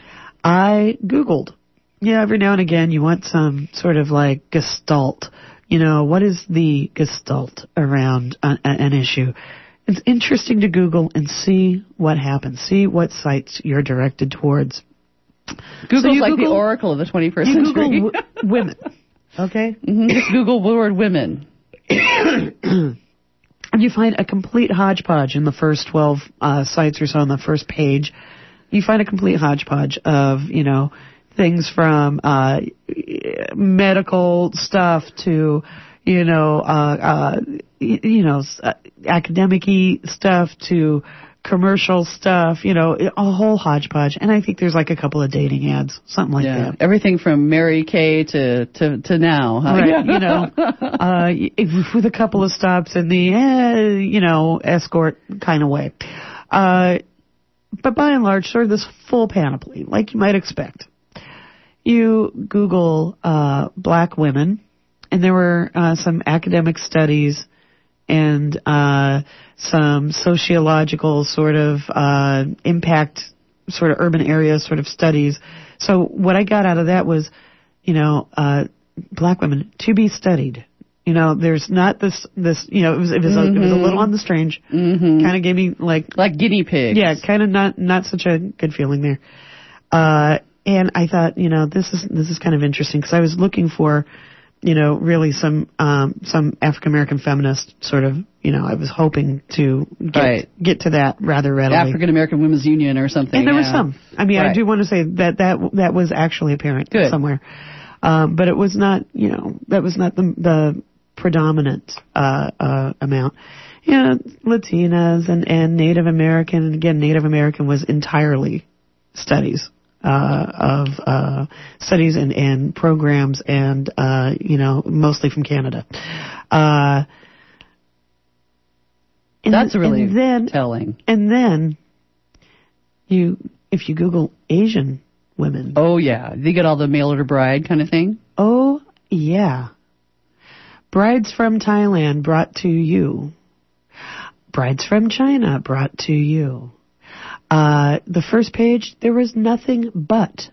I Googled. Yeah, every now and again you want some sort of like gestalt. You know, what is the gestalt around a, a, an issue? It's interesting to Google and see what happens. See what sites you're directed towards. Google's so like Google, the oracle of the twenty-first you century. Google w- women. Okay? Mm-hmm. Just Google the word women. And you find a complete hodgepodge in the first twelve uh, sites or so on the first page. You find a complete hodgepodge of, you know, things from uh, medical stuff to, you know, uh, uh, you know, uh, academic-y stuff to commercial stuff, you know, a whole hodgepodge. And I think there's like a couple of dating ads, something like yeah. that. Everything from Mary Kay to, to, to now. Huh? Right, you know, uh, with a couple of stops in the, eh, you know, escort kind of way. Uh, but by and large, sort of this full panoply, like you might expect. You Google uh, black women, and there were uh, some academic studies and uh, some sociological sort of uh, impact, sort of urban area sort of studies. So what I got out of that was, you know, uh, black women to be studied. You know, there's not this, this, you know, it was, it was, mm-hmm. a, it was a little on the strange. Mm-hmm. Kind of gave me like, like guinea pigs. Yeah, kind of not, not such a good feeling there. Uh, and I thought, you know, this is, this is kind of interesting because I was looking for, you know, really some, um, some African American feminist sort of, you know, I was hoping to get, right. get to that rather readily. African American Women's Union or something. And there yeah. was some. I mean, right. I do want to say that that, that was actually apparent Good. somewhere. Um, but it was not, you know, that was not the, the predominant, uh, uh, amount. You know, Latinas and, and Native American, and again, Native American was entirely studies. Uh, of uh, studies and, and programs, and uh, you know, mostly from Canada. Uh, and That's really and then, telling. And then, you, if you Google Asian women. Oh yeah, you get all the mail order bride kind of thing. Oh yeah, brides from Thailand brought to you. Brides from China brought to you. Uh, the first page, there was nothing but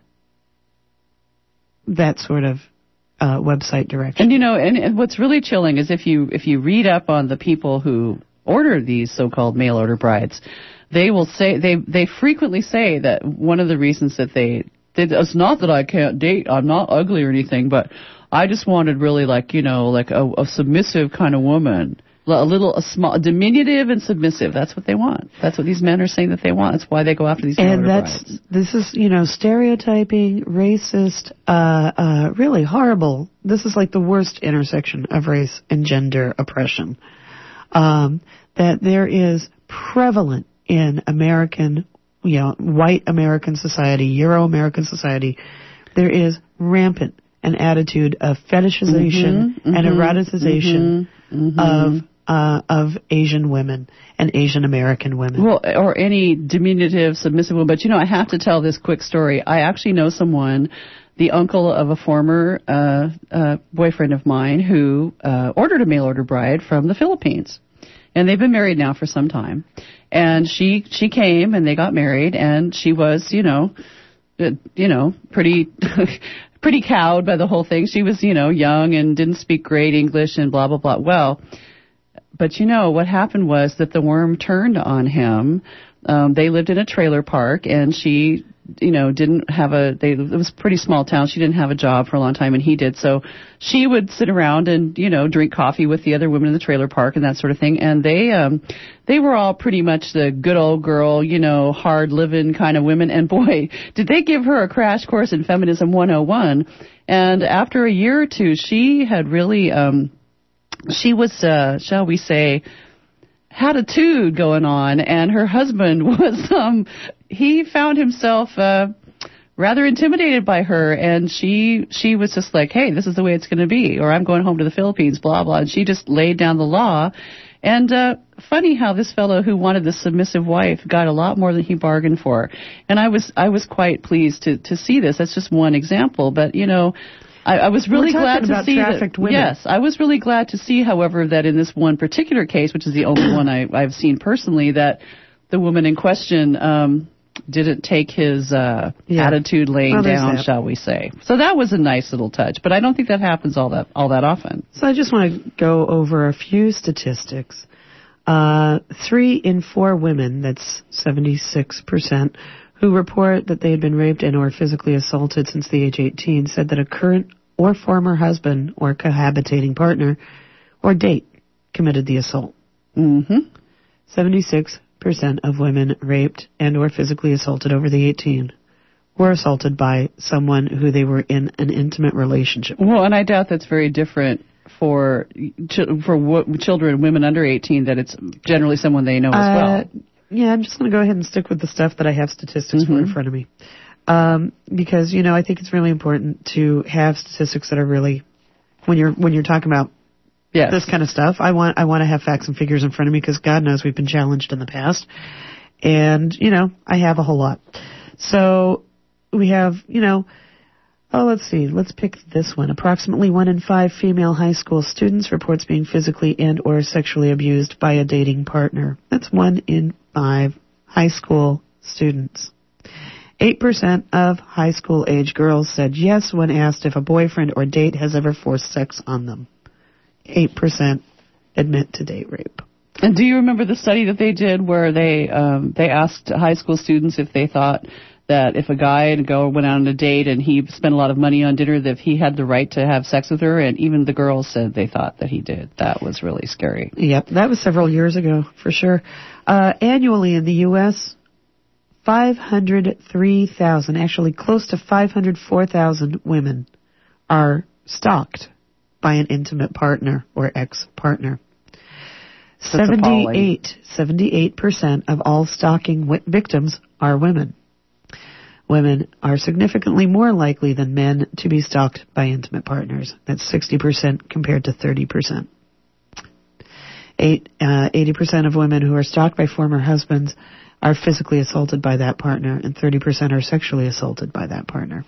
that sort of uh, website direction. And you know, and, and what's really chilling is if you if you read up on the people who order these so-called mail order brides, they will say they they frequently say that one of the reasons that they, they it's not that I can't date, I'm not ugly or anything, but I just wanted really like you know like a, a submissive kind of woman. A little, a small, diminutive and submissive. That's what they want. That's what these men are saying that they want. That's why they go after these and that's brides. This is, you know, stereotyping, racist, uh, uh, really horrible. This is like the worst intersection of race and gender oppression. Um, that there is prevalent in American, you know, white American society, Euro American society. There is rampant an attitude of fetishization mm-hmm, and mm-hmm, eroticization mm-hmm, mm-hmm. of Uh, of Asian women and Asian American women. Well, or any diminutive, submissive woman. But, you know, I have to tell this quick story. I actually know someone, the uncle of a former uh, uh, boyfriend of mine, who uh, ordered a mail order bride from the Philippines. And they've been married now for some time. And she she came and they got married, and she was, you know, uh, you know, pretty... pretty cowed by the whole thing. She was, you know, young and didn't speak great English and blah, blah, blah. Well... But, you know, what happened was that the worm turned on him. Um, they lived in a trailer park, and she, you know, didn't have a, they, it was a pretty small town. She didn't have a job for a long time, and he did. So she would sit around and, you know, drink coffee with the other women in the trailer park and that sort of thing. And they, um, they were all pretty much the good old girl, you know, hard living kind of women. And boy, did they give her a crash course in Feminism one oh one. And after a year or two, she had really, um, She was, uh, shall we say, had a tude going on, and her husband was, um, he found himself, uh, rather intimidated by her, and she, she was just like, hey, this is the way it's going to be, or I'm going home to the Philippines, blah, blah, and she just laid down the law. And, uh, funny how this fellow who wanted the submissive wife got a lot more than he bargained for. And I was, I was quite pleased to, to see this. That's just one example, but, you know, I, I was really glad to see that. Women. Yes, I was really glad to see, however, that in this one particular case, which is the only one I, I've seen personally, that the woman in question um, didn't take his uh, yeah. attitude laying well, down, that. shall we say? So that was a nice little touch, but I don't think that happens all that all that often. So I just want to go over a few statistics. Uh, three in four women, that's seventy-six percent. Who report that they had been raped and or physically assaulted since the age eighteen said that a current or former husband or cohabitating partner or date committed the assault. Mm-hmm. seventy-six percent of women raped and or physically assaulted over the eighteen were assaulted by someone who they were in an intimate relationship with. Well, and I doubt that's very different for ch- for w- children, women under eighteen, that it's generally someone they know as well. Uh, yeah, I'm just going to go ahead and stick with the stuff that I have statistics Mm-hmm. for in front of me. Um, because, you know, I think it's really important to have statistics that are really, when you're, when you're talking about Yes. this kind of stuff, I want, I want to have facts and figures in front of me because God knows we've been challenged in the past. And, you know, I have a whole lot. So we have, you know, oh, let's see, let's pick this one. Approximately one in five female high school students reports being physically and or sexually abused by a dating partner. That's one in five high school students. eight percent of high school age girls said yes when asked if a boyfriend or date has ever forced sex on them. eight percent admit to date rape. And do you remember the study that they did where they um, they asked high school students if they thought that if a guy and a girl went out on a date and he spent a lot of money on dinner, that if he had the right to have sex with her? And even the girls said they thought that he did. That was really scary. Yep, that was several years ago, for sure. Uh, annually in the U S, five hundred three thousand, actually close to five hundred four thousand women are stalked by an intimate partner or ex-partner. seventy-eight, seventy-eight percent of all stalking wi- victims are women. Women are significantly more likely than men to be stalked by intimate partners. That's sixty percent compared to thirty percent. Eight, uh, eighty percent of women who are stalked by former husbands are physically assaulted by that partner, and thirty percent are sexually assaulted by that partner.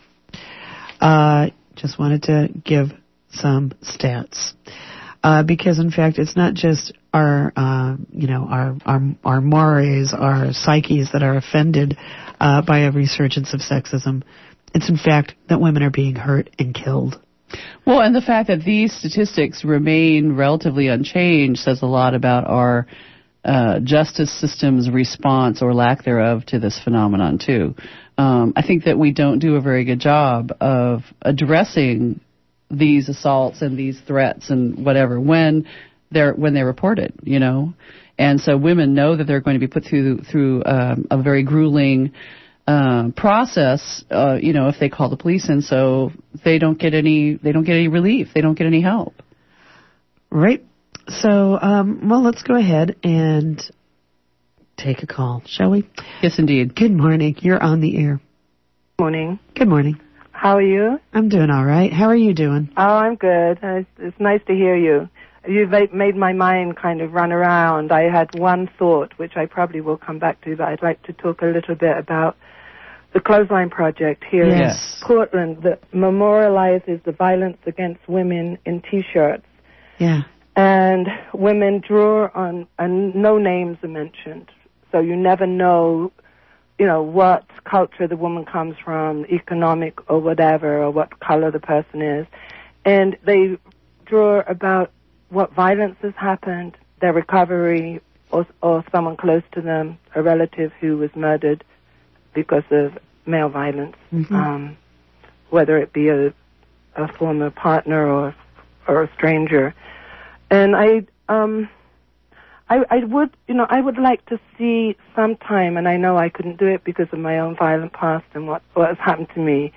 Uh, just wanted to give some stats. Uh, because in fact, it's not just our, uh, you know, our, our, our mores, our psyches that are offended, uh, by a resurgence of sexism. It's in fact that women are being hurt and killed. Well, and the fact that these statistics remain relatively unchanged says a lot about our uh, justice system's response or lack thereof to this phenomenon, too. Um, I think that we don't do a very good job of addressing these assaults and these threats and whatever when they're when they're reported, you know. And so women know that they're going to be put through through um, a very grueling uh, process, uh, you know, if they call the police, and so they don't get any they don't get any relief, they don't get any help. Right. So, um, well, let's go ahead and take a call, shall we? Yes, indeed. Good morning. You're on the air. Morning. Good morning. How are you? I'm doing all right. How are you doing? Oh, I'm good. It's, it's nice to hear you. You've made my mind kind of run around. I had one thought, which I probably will come back to, but I'd like to talk a little bit about the Clothesline Project here Yes. in Portland that memorializes the violence against women in T-shirts. Yeah. And women draw on, and no names are mentioned. So you never know, you know, what culture the woman comes from, economic or whatever, or what color the person is. And they draw about what violence has happened, their recovery, or, or someone close to them, a relative who was murdered because of male violence, Mm-hmm. um, whether it be a, a former partner or or a stranger. And I, um, I, I would, you know, I would like to see sometime, and I know I couldn't do it because of my own violent past and what, what has happened to me,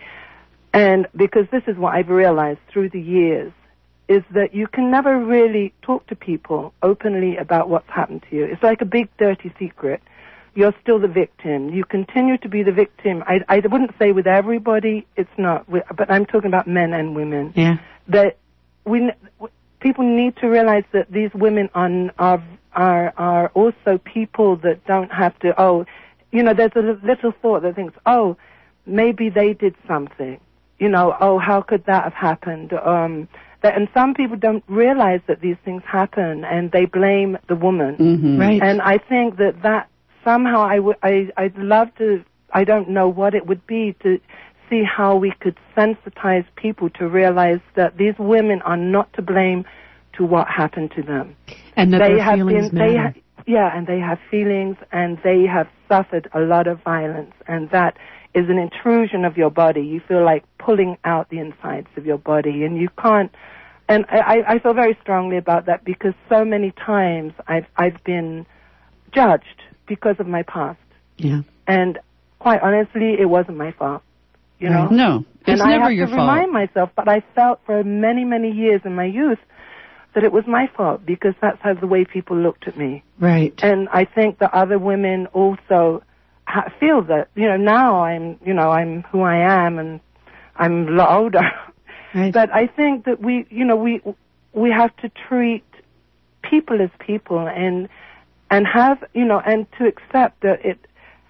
and because this is what I've realized through the years, is that you can never really talk to people openly about what's happened to you. It's like a big dirty secret. You're still the victim. You continue to be the victim. I, I wouldn't say with everybody, it's not, but I'm talking about men and women. Yeah. That we, people need to realize that these women are, are, are, are also people that don't have to, oh, you know, there's a little thought that thinks, oh, maybe they did something. You know, oh, how could that have happened? Um, that, and some people don't realize that these things happen, and they blame the woman. Mm-hmm. Right. And I think that that somehow I would, I, I'd love to, I don't know what it would be to see how we could sensitize people to realize that these women are not to blame to what happened to them. And that they their have feelings been, they matter. ha- yeah, and they have feelings, and they have suffered a lot of violence, and that is an intrusion of your body. You feel like pulling out the insides of your body, and you can't. And I, I feel very strongly about that because so many times I've I've been judged because of my past, Yeah. and quite honestly, it wasn't my fault. You know, No, it's and never I have your to fault. remind myself. But I felt for many many years in my youth that it was my fault because that's how the way people looked at me. Right. And I think that other women also ha- feel that, you know, now I'm, you know, I'm who I am and I'm a lot older. Right. But I think that we, you know, we we have to treat people as people and and have, you know, and to accept that it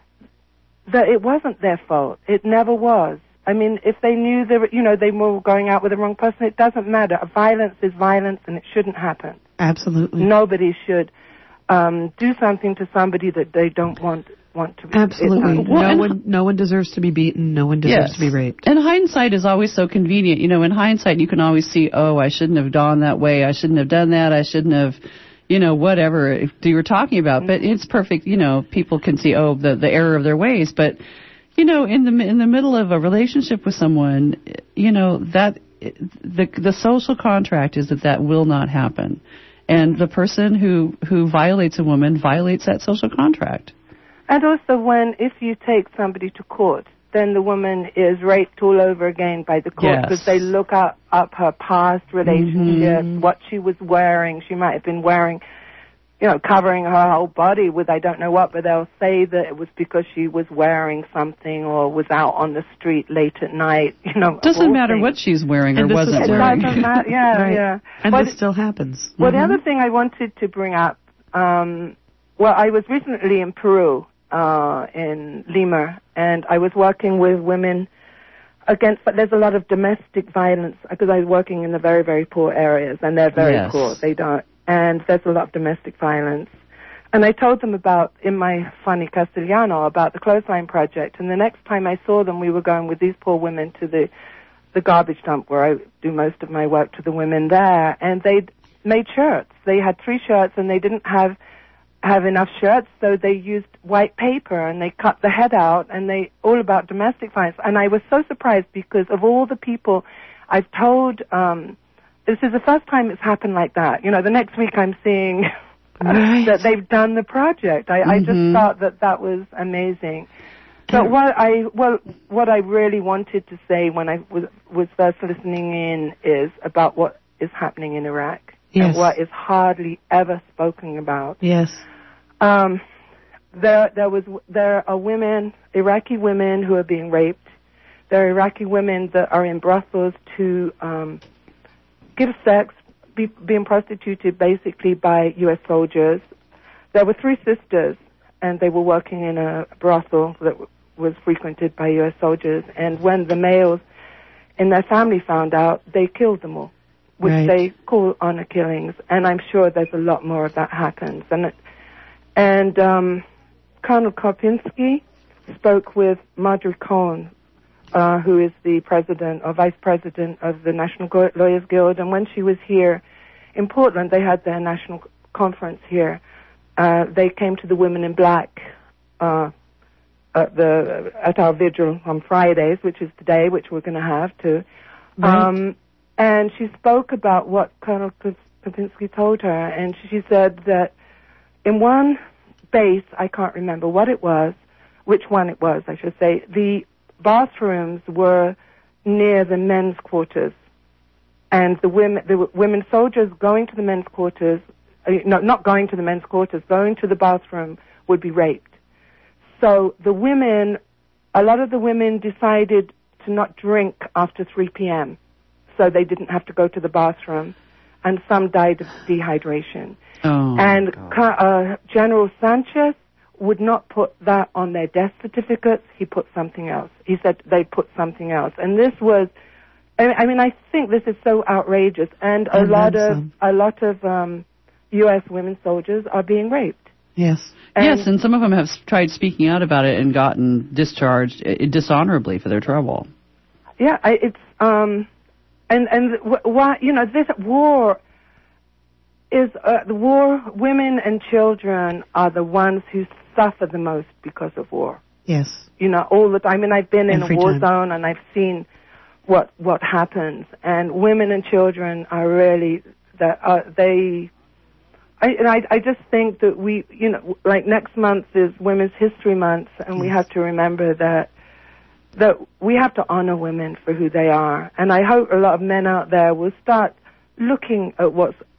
that it wasn't their fault. It never was. I mean, if they knew they were, you know, they were going out with the wrong person, it doesn't matter. Violence is violence, and it shouldn't happen. Absolutely. Nobody should um, do something to somebody that they don't want want to. Absolutely. It, no well, one, no one deserves to be beaten. No one deserves yes. to be raped. And hindsight is always so convenient. You know, in hindsight, you can always see, oh, I shouldn't have gone that way. I shouldn't have done that. I shouldn't have, you know, whatever you were talking about. But it's perfect. You know, people can see, oh, the the error of their ways, but. You know, in the in the middle of a relationship with someone, you know, that the the social contract is that that will not happen, and the person who who violates a woman violates that social contract. And also, when if you take somebody to court, then the woman is raped all over again by the court because yes. they look up up her past relationship, mm-hmm. what she was wearing. She might have been wearing. You know, covering her whole body with I don't know what, but they'll say that it was because she was wearing something or was out on the street late at night. You know, doesn't matter things. what she's wearing or and wasn't it wearing. Doesn't matter. Yeah, right. yeah. And but this still happens. Well, mm-hmm. the other thing I wanted to bring up, um, well, I was recently in Peru, uh, in Lima, and I was working with women against, but there's a lot of domestic violence because I was working in the very, very poor areas, and they're very yes. poor. They don't, and there's a lot of domestic violence. And I told them about, in my funny Castellano, about the Clothesline Project. And the next time I saw them, we were going with these poor women to the, the garbage dump where I do most of my work to the women there. And they'd made shirts. They had three shirts and they didn't have, have enough shirts, so they used white paper and they cut the head out and they, all about domestic violence. And I was so surprised because of all the people I've told, um, this is the first time it's happened like that. You know, the next week I'm seeing... Right. that they've done the project. I, mm-hmm. I just thought that that was amazing. But what I well, what I really wanted to say when I was was first listening in is about what is happening in Iraq yes. and what is hardly ever spoken about. Yes. Um, there there was there are women, Iraqi women who are being raped. There are Iraqi women that are in brothels to um, give sex. Be, being prostituted basically by U S soldiers. There were three sisters, and they were working in a brothel that w- was frequented by U S soldiers. And when the males in their family found out, they killed them all, which right. they call honor killings. And I'm sure there's a lot more of that happens. And it, and um, Colonel Karpinski spoke with Marjorie Cohen, Uh, who is the president or vice president of the National Lawyers Guild. And when she was here in Portland, they had their national conference here. Uh, they came to the Women in Black uh, at the at our vigil on Fridays, which is today, which we're going to have too. Right. Um, and she spoke about what Colonel Kopinski told her, and she said that in one base, I can't remember what it was, which one it was, I should say, the bathrooms were near the men's quarters, and the women, the women soldiers going to the men's quarters, uh, no, not going to the men's quarters, going to the bathroom would be raped. So the women, a lot of the women decided to not drink after three p.m., so they didn't have to go to the bathroom, and some died of dehydration. Oh, and uh, General Sanchez would not put that on their death certificates. He put something else. He said they put something else. And this was, I mean, I think this is so outrageous. And a And lot then of, some. a lot of um, U S women soldiers are being raped. Yes. And yes, and some of them have s- tried speaking out about it and gotten discharged uh, dishonorably for their trouble. Yeah, I, it's, um, and, and wh- why, you know, this war is, uh, the war, women and children are the ones who suffer the most because of war. Yes. You know, all the time. I mean, I've been in Every a war time. zone and I've seen what what happens. And women and children are really that uh, they. I, and I I just think that we, you know, like next month is Women's History Month, and yes. we have to remember that that we have to honor women for who they are. And I hope a lot of men out there will start looking at what's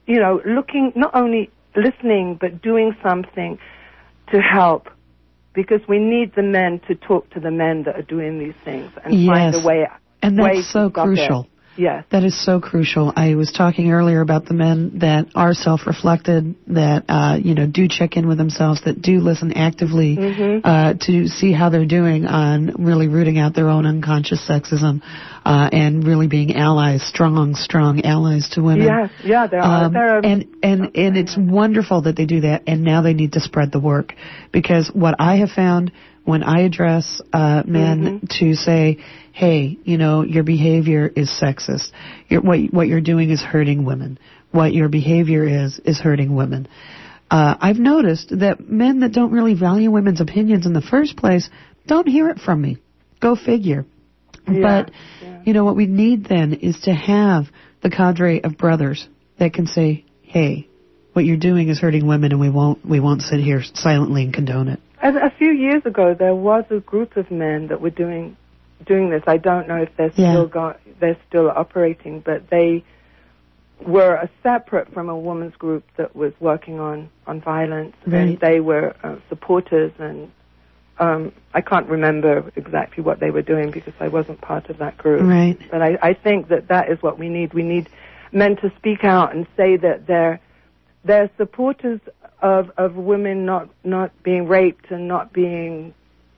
you know, looking, not only listening, but doing something to help, because we need the men to talk to the men that are doing these things and yes. find a way. And that's way so crucial. It. Yes. That is so crucial. I was talking earlier about the men that are self-reflected, that, uh, you know, do check in with themselves, that do listen actively mm-hmm. uh, to see how they're doing on really rooting out their own unconscious sexism uh, and really being allies, strong, strong allies to women. Yes, yeah, there are. Um, there are and and, and it's wonderful that they do that, and now they need to spread the work. Because what I have found when I address uh, men mm-hmm. to say, hey, you know, your behavior is sexist. You're, what, what you're doing is hurting women. What your behavior is, is hurting women. Uh, I've noticed that men that don't really value women's opinions in the first place don't hear it from me. Go figure. Yeah, but, yeah. you know, what we need then is to have the cadre of brothers that can say, hey, what you're doing is hurting women, and we won't, we won't sit here silently and condone it. A, a few years ago, there was a group of men that were doing doing this. I don't know if they're yeah. still go- they're still operating, but they were a separate from a women's group that was working on, on violence, right. and they were uh, supporters, and um, I can't remember exactly what they were doing because I wasn't part of that group. Right. But I, I think that that is what we need. We need men to speak out and say that they're they're supporters of of women not not being raped and not being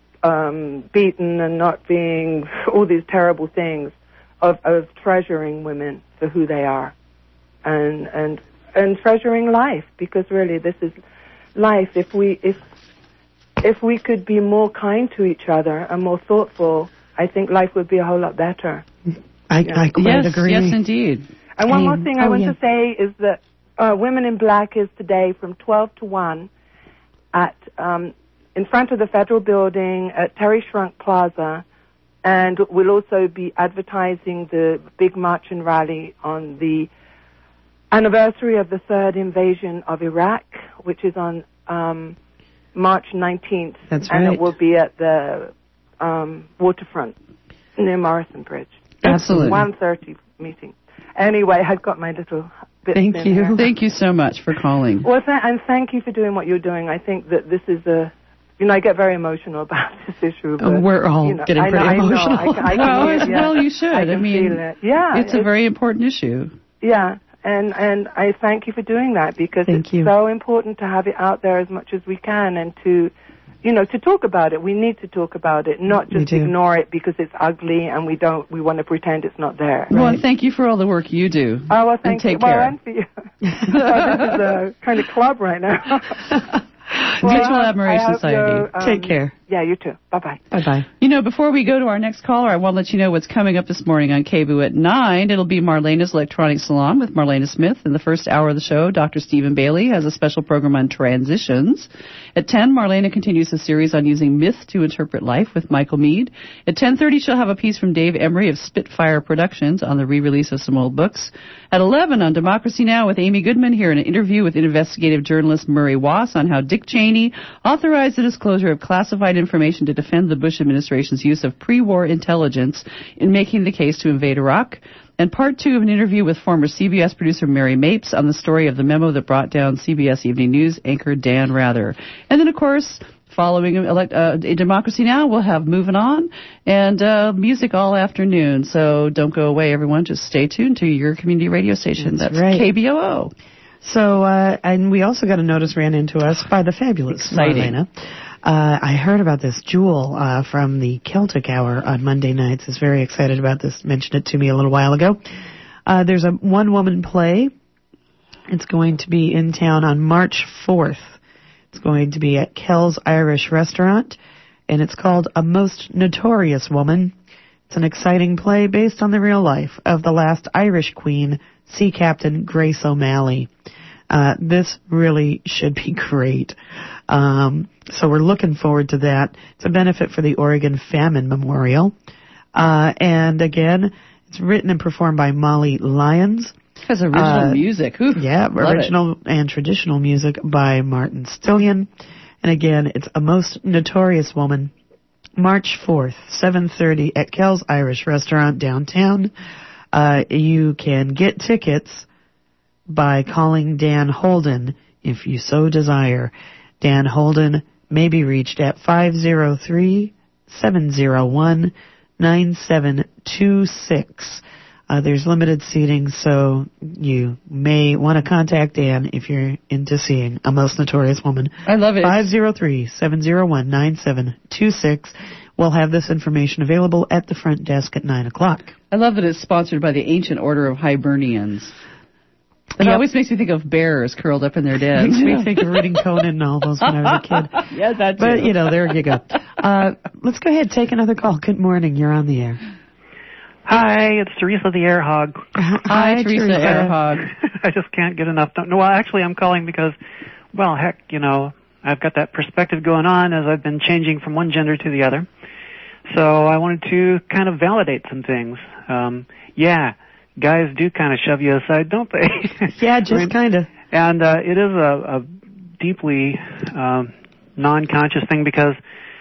um, beaten and not being all these terrible things, of of treasuring women for who they are, and and and treasuring life, because really this is life. If we if if we could be more kind to each other and more thoughtful, I think life would be a whole lot better. I, yeah. I quite yes, agree. Yes, indeed. And one Hey, more thing I oh, want yeah. to say is that uh, Women in Black is today from twelve to one at um, in front of the Federal Building at Terry Shrunk Plaza, and we'll also be advertising the big march and rally on the anniversary of the third invasion of Iraq, which is on um, March nineteenth. That's and right. it will be at the um, waterfront near Morrison Bridge. Absolutely. one thirty meeting. Anyway, I've got my little bits Thank in you. here. Thank you so much for calling. Well, th- and thank you for doing what you're doing. I think that this is a, you know, I get very emotional about this issue. But, We're all you know, getting I know, pretty I know, emotional. I, I can well, hear it, yeah. well, you should. I, I, can mean, feel it. Yeah, it's a very important issue. Yeah, and and I thank you for doing that, because Thank it's you. so important to have it out there as much as we can, and to, you know, to talk about it. We need to talk about it, not We just do. ignore it because it's ugly and we don't. We want to pretend it's not there. Well, Right. and thank you for all the work you do. Oh, well, and thank take you. care. Well, and for you. So this is a kind of club right now. Well, Mutual I- Admiration I hope Society. you're, um, Take care. Yeah, you too. Bye-bye. Bye-bye. You know, before we go to our next caller, I want to let you know what's coming up this morning on K B O at nine. It'll be Marlena's Electronic Salon with Marlena Smith. In the first hour of the show, Doctor Stephen Bailey has a special program on transitions. At ten, Marlena continues the series on using myth to interpret life with Michael Mead. At ten thirty, she'll have a piece from Dave Emery of Spitfire Productions on the re-release of some old books. At eleven, on Democracy Now! With Amy Goodman, here in an interview with investigative journalist Murray Wass on how Dick Cheney authorized the disclosure of classified information to defend the Bush administration's use of pre-war intelligence in making the case to invade Iraq. And part two of an interview with former C B S producer Mary Mapes on the story of the memo that brought down C B S Evening News anchor Dan Rather. And then, of course, following elect, uh, Democracy Now!, we'll have Moving On and uh, music all afternoon. So don't go away, everyone. Just stay tuned to your community radio station. That's That's right. K B O O. So, uh, and we also got a notice ran into us by the fabulous Exciting. Marlena. Uh, I heard about this. Jewel uh, from the Celtic Hour on Monday nights is very excited about this. Mentioned it to me a little while ago. Uh, there's a one-woman play. It's going to be in town on March fourth. It's going to be at Kel's Irish Restaurant, and it's called A Most Notorious Woman. It's an exciting play based on the real life of the last Irish queen, Sea Captain Grace O'Malley. Uh, this really should be great. Um, so we're looking forward to that. It's a benefit for the Oregon Famine Memorial. Uh, and again, it's written and performed by Molly Lyons. Has original Uh, music. Ooh, Yeah, love original and traditional music by Martin Stillion. And again, it's A Most Notorious Woman. March fourth, seven thirty at Kel's Irish Restaurant downtown. Uh, you can get tickets by calling Dan Holden if you so desire. Dan Holden may be reached at five oh three, seven oh one, nine seven two six. Uh, there's limited seating, so you may want to contact Dan if you're into seeing a most notorious woman. I love it. five oh three, seven oh one, nine seven two six. We'll have this information available at the front desk at nine o'clock. I love that it's sponsored by the Ancient Order of Hibernians. It Yep. always makes me think of bears curled up in their dens. Makes me think of reading Conan and all those when I was a kid. Yeah, that too. But, you know, there you go. Uh, let's go ahead and take another call. Good morning. You're on the air. Hi, it's Teresa the Air Hog. Hi, Hi, Teresa, Teresa. Air Hog. I just can't get enough. No, well, actually, I'm calling because, well, heck, you know, I've got that perspective going on as I've been changing from one gender to the other. So I wanted to kind of validate some things. Um, yeah, guys do kind of shove you aside, don't they? Yeah, just I mean, kind of. And uh, it is a, a deeply um, non-conscious thing because,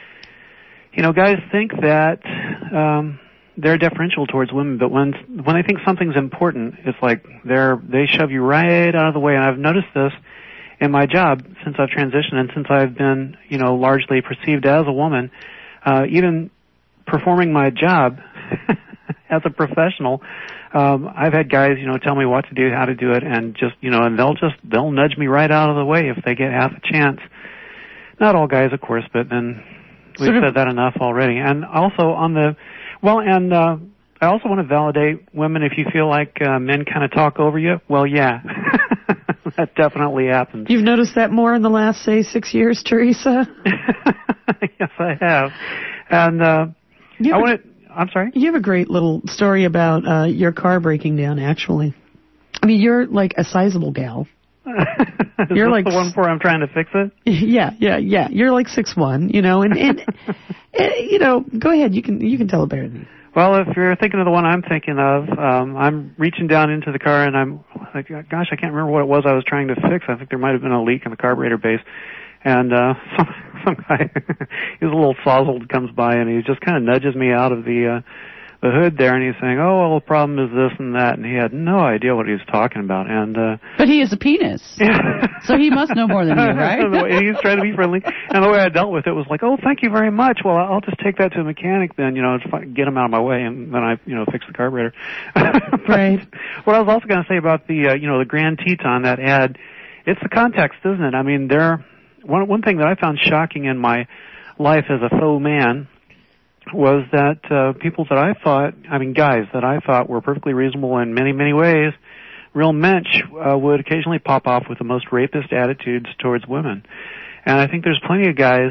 you know, guys think that um, they're deferential towards women, but when when they think something's important, it's like they're they shove you right out of the way. And I've noticed this in my job since I've transitioned and since I've been, you know, largely perceived as a woman. Uh, even performing my job as a professional, um, I've had guys, you know, tell me what to do, how to do it, and just, you know, and they'll just they'll nudge me right out of the way if they get half a chance. Not all guys, of course, but then we've Sort of- said that enough already. And also on the well, and uh, I also want to validate women. If you feel like uh, men kind of talk over you, well, yeah, that definitely happens. You've noticed that more in the last, say, six years, Teresa? Yes, I have. And uh, I want to. I'm sorry? You have a great little story about uh, your car breaking down, actually. I mean, you're like a sizable gal. Is You're this like the one where I'm trying to fix it? Yeah, yeah, yeah. You're like six one, you know, and, and uh, you know, go ahead. You can you can tell it better than me. Well, if you're thinking of the one I'm thinking of, um, I'm reaching down into the car and I'm like, gosh, I can't remember what it was I was trying to fix. I think there might have been a leak in the carburetor base. And uh, some some guy, he's a little sozzled, comes by and he just kind of nudges me out of the uh, the hood there, and he's saying, "Oh, well, the problem is this and that," and he had no idea what he was talking about. And uh, but he is a penis, so he must know more than you, right? And he's trying to be friendly, and the way I dealt with it was like, "Oh, thank you very much. Well, I'll just take that to a mechanic then, you know, get him out of my way, and then I, you know, fix the carburetor." Right. What I was also going to say about the, uh, you know, the Grand Teton, that ad, it's the context, isn't it? I mean, there. One one thing that I found shocking in my life as a faux man was that uh, people that I thought, I mean guys that I thought were perfectly reasonable in many, many ways, real mensch, uh, would occasionally pop off with the most rapist attitudes towards women. And I think there's plenty of guys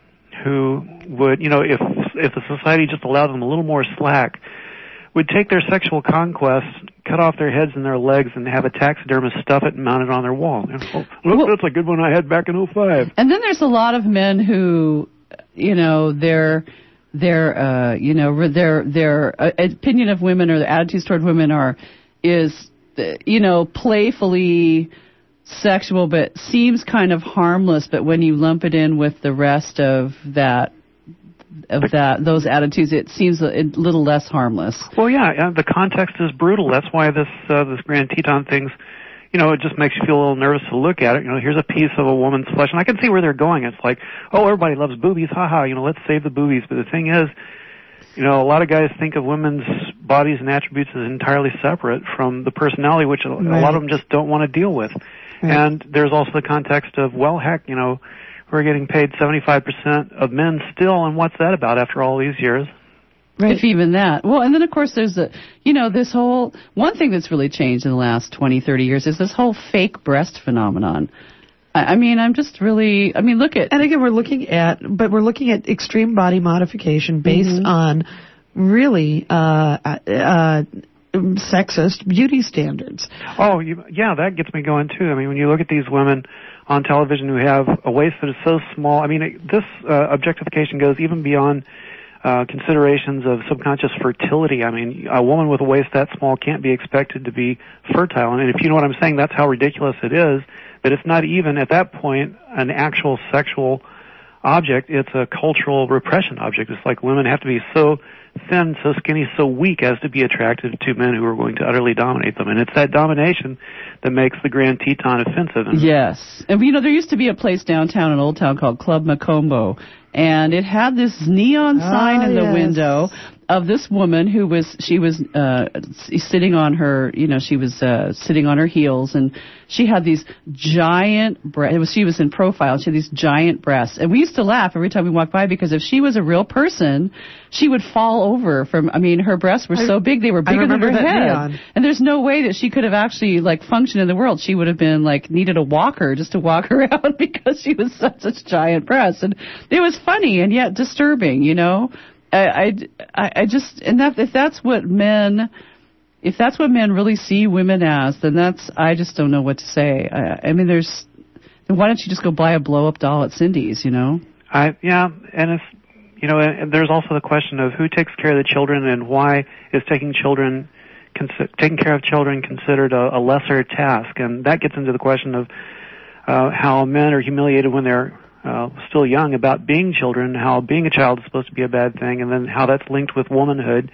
who would, you know, if if the society just allowed them a little more slack, would take their sexual conquests, cut off their heads and their legs, and have a taxidermist stuff it and mount it on their wall. You know, oh, look, Well, that's a good one I had back in oh five. And then there's a lot of men who, you know, their their uh, you know their their uh, opinion of women or their attitudes toward women are is, uh, you know, playfully sexual, but seems kind of harmless. But when you lump it in with the rest of that. Of that, those attitudes, it seems a, a little less harmless. Well, yeah, and the context is brutal. That's why this uh, this Grand Teton thing's, you know, it just makes you feel a little nervous to look at it. You know, here's a piece of a woman's flesh, and I can see where they're going. It's like, oh, everybody loves boobies, haha. You know, let's save the boobies. But the thing is, you know, a lot of guys think of women's bodies and attributes as entirely separate from the personality, which a, Right. a lot of them just don't want to deal with. Right. And there's also the context of, well, heck, you know, we're getting paid seventy-five percent of men still, and what's that about after all these years? Right. If even that. Well, and then, of course, there's the, you know, this whole, one thing that's really changed in the last twenty, thirty years is this whole fake breast phenomenon. I, I mean, I'm just really, I mean, look at... And again, we're looking at, but we're looking at extreme body modification based Mm-hmm. on really uh, uh, sexist beauty standards. Oh, you, yeah, that gets me going, too. I mean, when you look at these women on television who have a waist that is so small, I mean, it, this uh, objectification goes even beyond uh, considerations of subconscious fertility. I mean, a woman with a waist that small can't be expected to be fertile. And if you know what I'm saying, that's how ridiculous it is. But it's not even, at that point, an actual sexual object. It's a cultural repression object. It's like women have to be so thin, so skinny, so weak as to be attractive to men who are going to utterly dominate them. And it's that domination that makes the Grand Teton offensive. And yes. And, you know, there used to be a place downtown in Old Town called Club Macombo, and it had this neon sign ah, in the yes. window of this woman who was, she was uh sitting on her, you know, she was uh sitting on her heels, and she had these giant breasts. It was, she was in profile. She had these giant breasts. And we used to laugh every time we walked by, because if she was a real person, she would fall over from, I mean, her breasts were I, so big, they were bigger than her head. Neon. And there's no way that she could have actually, like, functioned in the world. She would have been, like, needed a walker just to walk around because she was such, such giant breasts. And it was funny and yet disturbing, you know? I, I, I just, and that, if that's what men, if that's what men really see women as, then that's, I just don't know what to say. I, I mean, there's, then why don't you just go buy a blow-up doll at Cindy's, you know? I, yeah, and if, you know, and there's also the question of who takes care of the children, and why is taking children, consi- taking care of children considered a, a lesser task, and that gets into the question of uh, how men are humiliated when they're Uh, still young about being children, how being a child is supposed to be a bad thing, and then how that's linked with womanhood.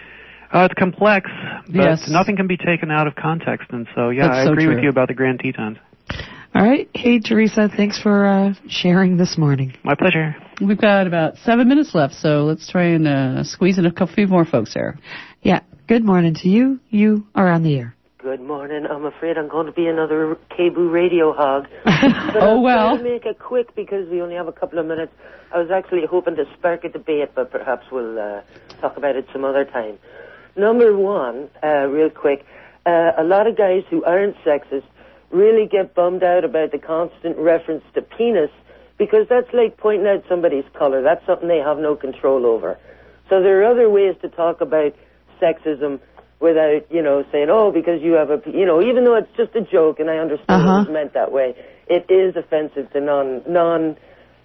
Uh, it's complex, but yes. nothing can be taken out of context, and so, yeah, that's I so agree true. with you about the Grand Tetons. All right. Hey, Teresa, thanks for uh, sharing this morning. My pleasure. We've got about seven minutes left, so let's try and uh, squeeze in a couple few more folks here. Yeah. Good morning to you. You are on the air. Good morning. I'm afraid I'm going to be another K B O radio hog. But oh, I'll well. try to make it quick because we only have a couple of minutes. I was actually hoping to spark a debate, but perhaps we'll uh, talk about it some other time. Number one, uh, real quick, uh, a lot of guys who aren't sexist really get bummed out about the constant reference to penis, because that's like pointing out somebody's color. That's something they have no control over. So there are other ways to talk about sexism without, you know, saying, oh, because you have a, you know, even though it's just a joke, and I understand uh-huh. it was meant that way, it is offensive to non, non,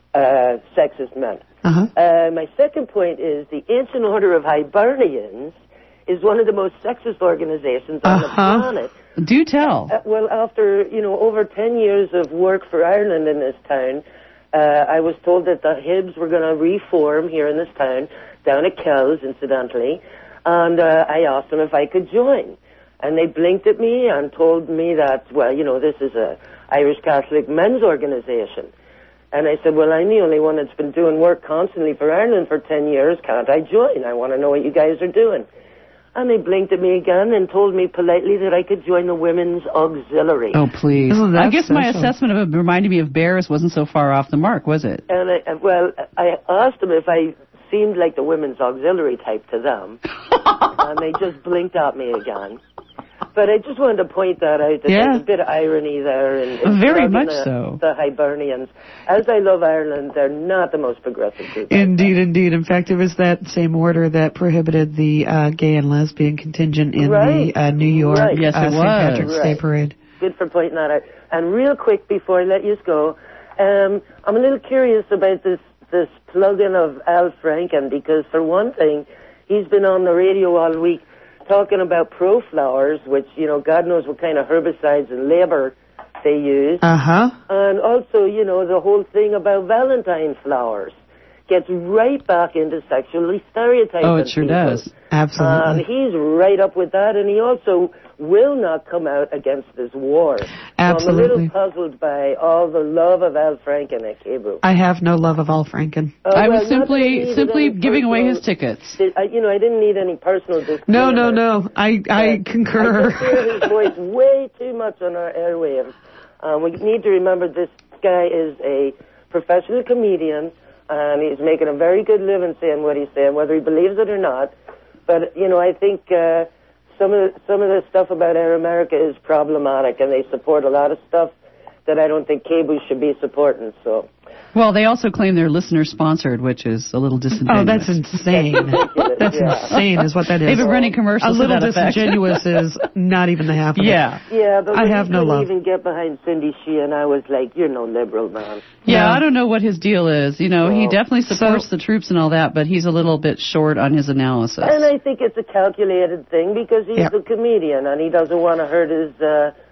uh, sexist men. Uh-huh. Uh, my second point is the Ancient Order of Hibernians is one of the most sexist organizations on uh-huh. the planet. Do tell. Uh, well, after, you know, over ten years of work for Ireland in this town, uh, I was told that the Hibs were going to reform here in this town, down at Kells, incidentally. And uh, I asked them if I could join. And they blinked at me and told me that, well, you know, this is a Irish Catholic men's organization. And I said, well, I'm the only one that's been doing work constantly for Ireland for ten years. Can't I join? I want to know what you guys are doing. And they blinked at me again and told me politely that I could join the Women's Auxiliary. Oh, please. Oh, I guess special. my assessment of it reminded me of bears wasn't so far off the mark, was it? And I, well, I asked them if I seemed like the Women's Auxiliary type to them. And they just blinked at me again. But I just wanted to point that out, that yeah. there's a bit of irony there. In, in Very much the, so. The Hibernians. As I love Ireland, they're not the most progressive group. Indeed, indeed. In fact, it was that same order that prohibited the uh, gay and lesbian contingent in right. the uh, New York right. yes, uh, it Saint was. Patrick's right. Day Parade. Good for pointing that out. And real quick, before I let you go, um, I'm a little curious about this, this plug-in of Al Franken, because for one thing, he's been on the radio all week talking about ProFlowers, which, you know, God knows what kind of herbicides and labor they use. Uh-huh. And also, you know, the whole thing about Valentine flowers gets right back into sexually stereotyping Oh, it sure people. does. Absolutely. And he's right up with that, and he also will not come out against this war. Absolutely. So I'm a little puzzled by all the love of Al Franken at K B O. I have no love of Al Franken. Uh, I well, was not that I simply needed simply any giving away personal- his tickets. Did, I, you know, I didn't need any personal disclaimer. No, no, no. I I But concur. I just hear his voice way too much on our airwaves. Um, we need to remember this guy is a professional comedian, and he's making a very good living saying what he's saying, whether he believes it or not. But, you know, I think uh, some of the, some of the stuff about Air America is problematic, and they support a lot of stuff that I don't think K B O should be supporting, so... Well, they also claim they're listener-sponsored, which is a little disingenuous. Oh, that's insane. That's Yeah. insane is what that is. They've been running commercials A little to that effect. disingenuous is not even the half of Yeah. it. Yeah, but I when have he no couldn't love. even get behind Cindy Sheehan, I was like, you're no liberal, man. Yeah, No. I don't know what his deal is. You know, he No. definitely supports So- the troops and all that, but he's a little bit short on his analysis. And I think it's a calculated thing because he's Yeah. a comedian and he doesn't want to hurt his uh,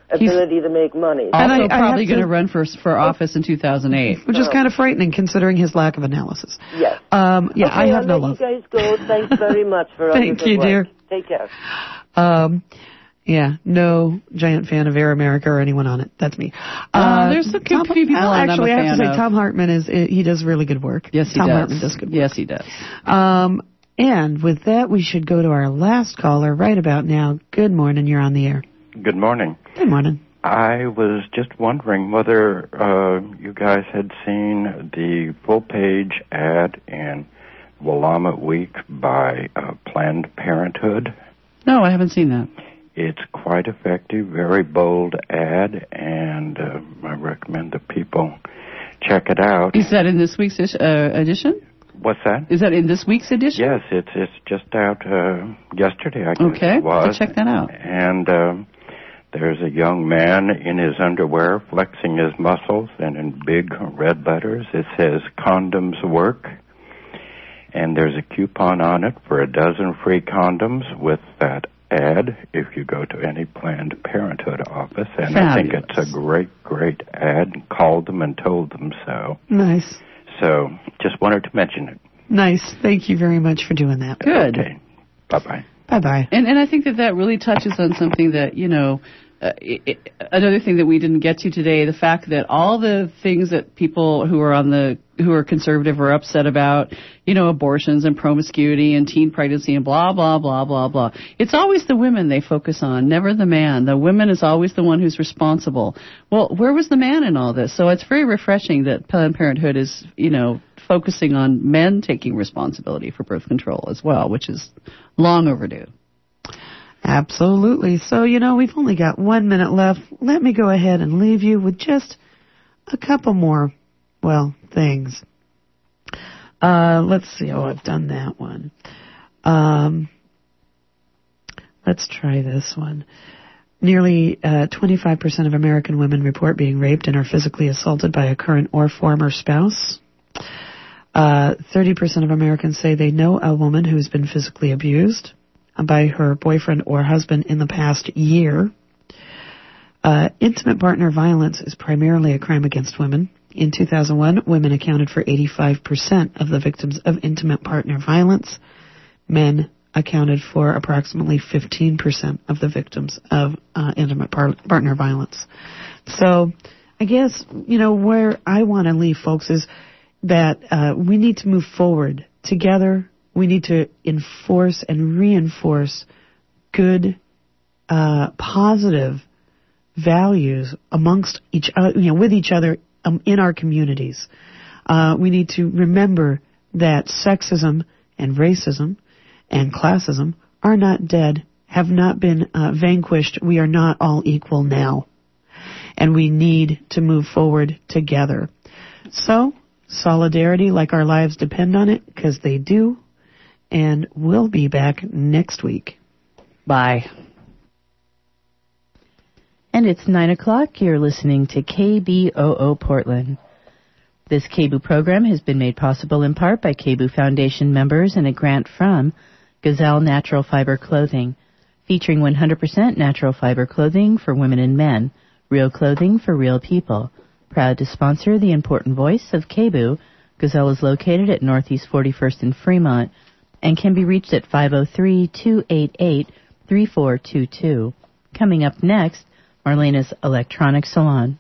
ability to make money. Also, And I- I probably have to- going to run for for office in two thousand eight. Which is kind of frightening considering his lack of analysis. Yes. Um, yeah, okay, I have I'll no let love. you guys go. Thanks very much for all Thank your you, good dear. work. Take care. Um, yeah, no giant fan of Air America or anyone on it. That's me. Uh, there's a few Tom, people well, I'm actually, a I have to fan say of. Tom Hartman is he does really good work. Yes, he Tom does. Hartman does good work. Yes, he does. Um, and with that, we should go to our last caller right about now. Good morning. You're on the air. Good morning. Good morning. I was just wondering whether uh, you guys had seen the full-page ad in Willamette Week by uh, Planned Parenthood. No, I haven't seen that. It's quite effective, very bold ad, and uh, I recommend that people check it out. Is that in this week's ish- uh, edition? What's that? Is that in this week's edition? Yes, it's it's just out uh, yesterday, I guess Okay, it was. so check that out. And um, there's a young man in his underwear flexing his muscles, and in big red letters it says, "Condoms work." And there's a coupon on it for a dozen free condoms with that ad if you go to any Planned Parenthood office. And Fabulous. I think it's a great, great ad. Called them and told them so. Nice. So just wanted to mention it. Nice. Thank you very much for doing that. Good. Okay. Bye-bye. Bye-bye. And and I think that that really touches on something that, you know, uh, it, it, another thing that we didn't get to today, the fact that all the things that people who are on the who are conservative are upset about, you know, abortions and promiscuity and teen pregnancy and blah, blah, blah, blah, blah. It's always the women they focus on, never the man. The woman is always the one who's responsible. Well, where was the man in all this? So it's very refreshing that Planned Parenthood is, you know, focusing on men taking responsibility for birth control as well, which is long overdue. Absolutely. So, you know, we've only got one minute left. Let me go ahead and leave you with just a couple more, well, things. Uh, let's see. Oh, I've done that one. Um, let's try this one. Nearly uh, twenty-five percent of American women report being raped and are physically assaulted by a current or former spouse. Uh, thirty percent of Americans say they know a woman who's been physically abused by her boyfriend or husband in the past year. Uh, intimate partner violence is primarily a crime against women. In two thousand one, women accounted for eighty-five percent of the victims of intimate partner violence. Men accounted for approximately fifteen percent of the victims of uh, intimate par- partner violence. So I guess, you know, where I want to leave folks is that uh, we need to move forward together. We need to enforce and reinforce good, uh, positive values amongst each other, you know, with each other um, in our communities. Uh, we need to remember that sexism and racism and classism are not dead, have not been uh, vanquished. We are not all equal now. And we need to move forward together. So, solidarity, like our lives depend on it, because they do. And we'll be back next week. Bye. And it's nine o'clock. You're listening to K B O O Portland. This K B O O program has been made possible in part by K B O O Foundation members and a grant from Gazelle Natural Fiber Clothing, featuring one hundred percent natural fiber clothing for women and men, real clothing for real people. Proud to sponsor the important voice of K B O O. Gazelle is located at Northeast forty-first in Fremont and can be reached at five oh three, two eight eight, three four two two. Coming up next, Marlena's Electronic Salon.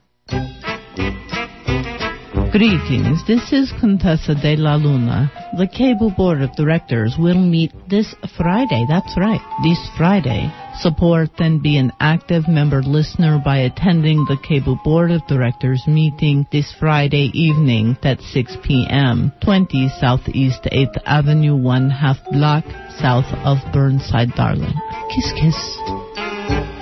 Greetings, this is Contessa de la Luna. The K B O O Board of Directors will meet this Friday, that's right, this Friday. Support and be an active member listener by attending the K B O O Board of Directors meeting this Friday evening at six p.m., twenty Southeast eighth Avenue, one half block south of Burnside, Darling. Kiss, kiss.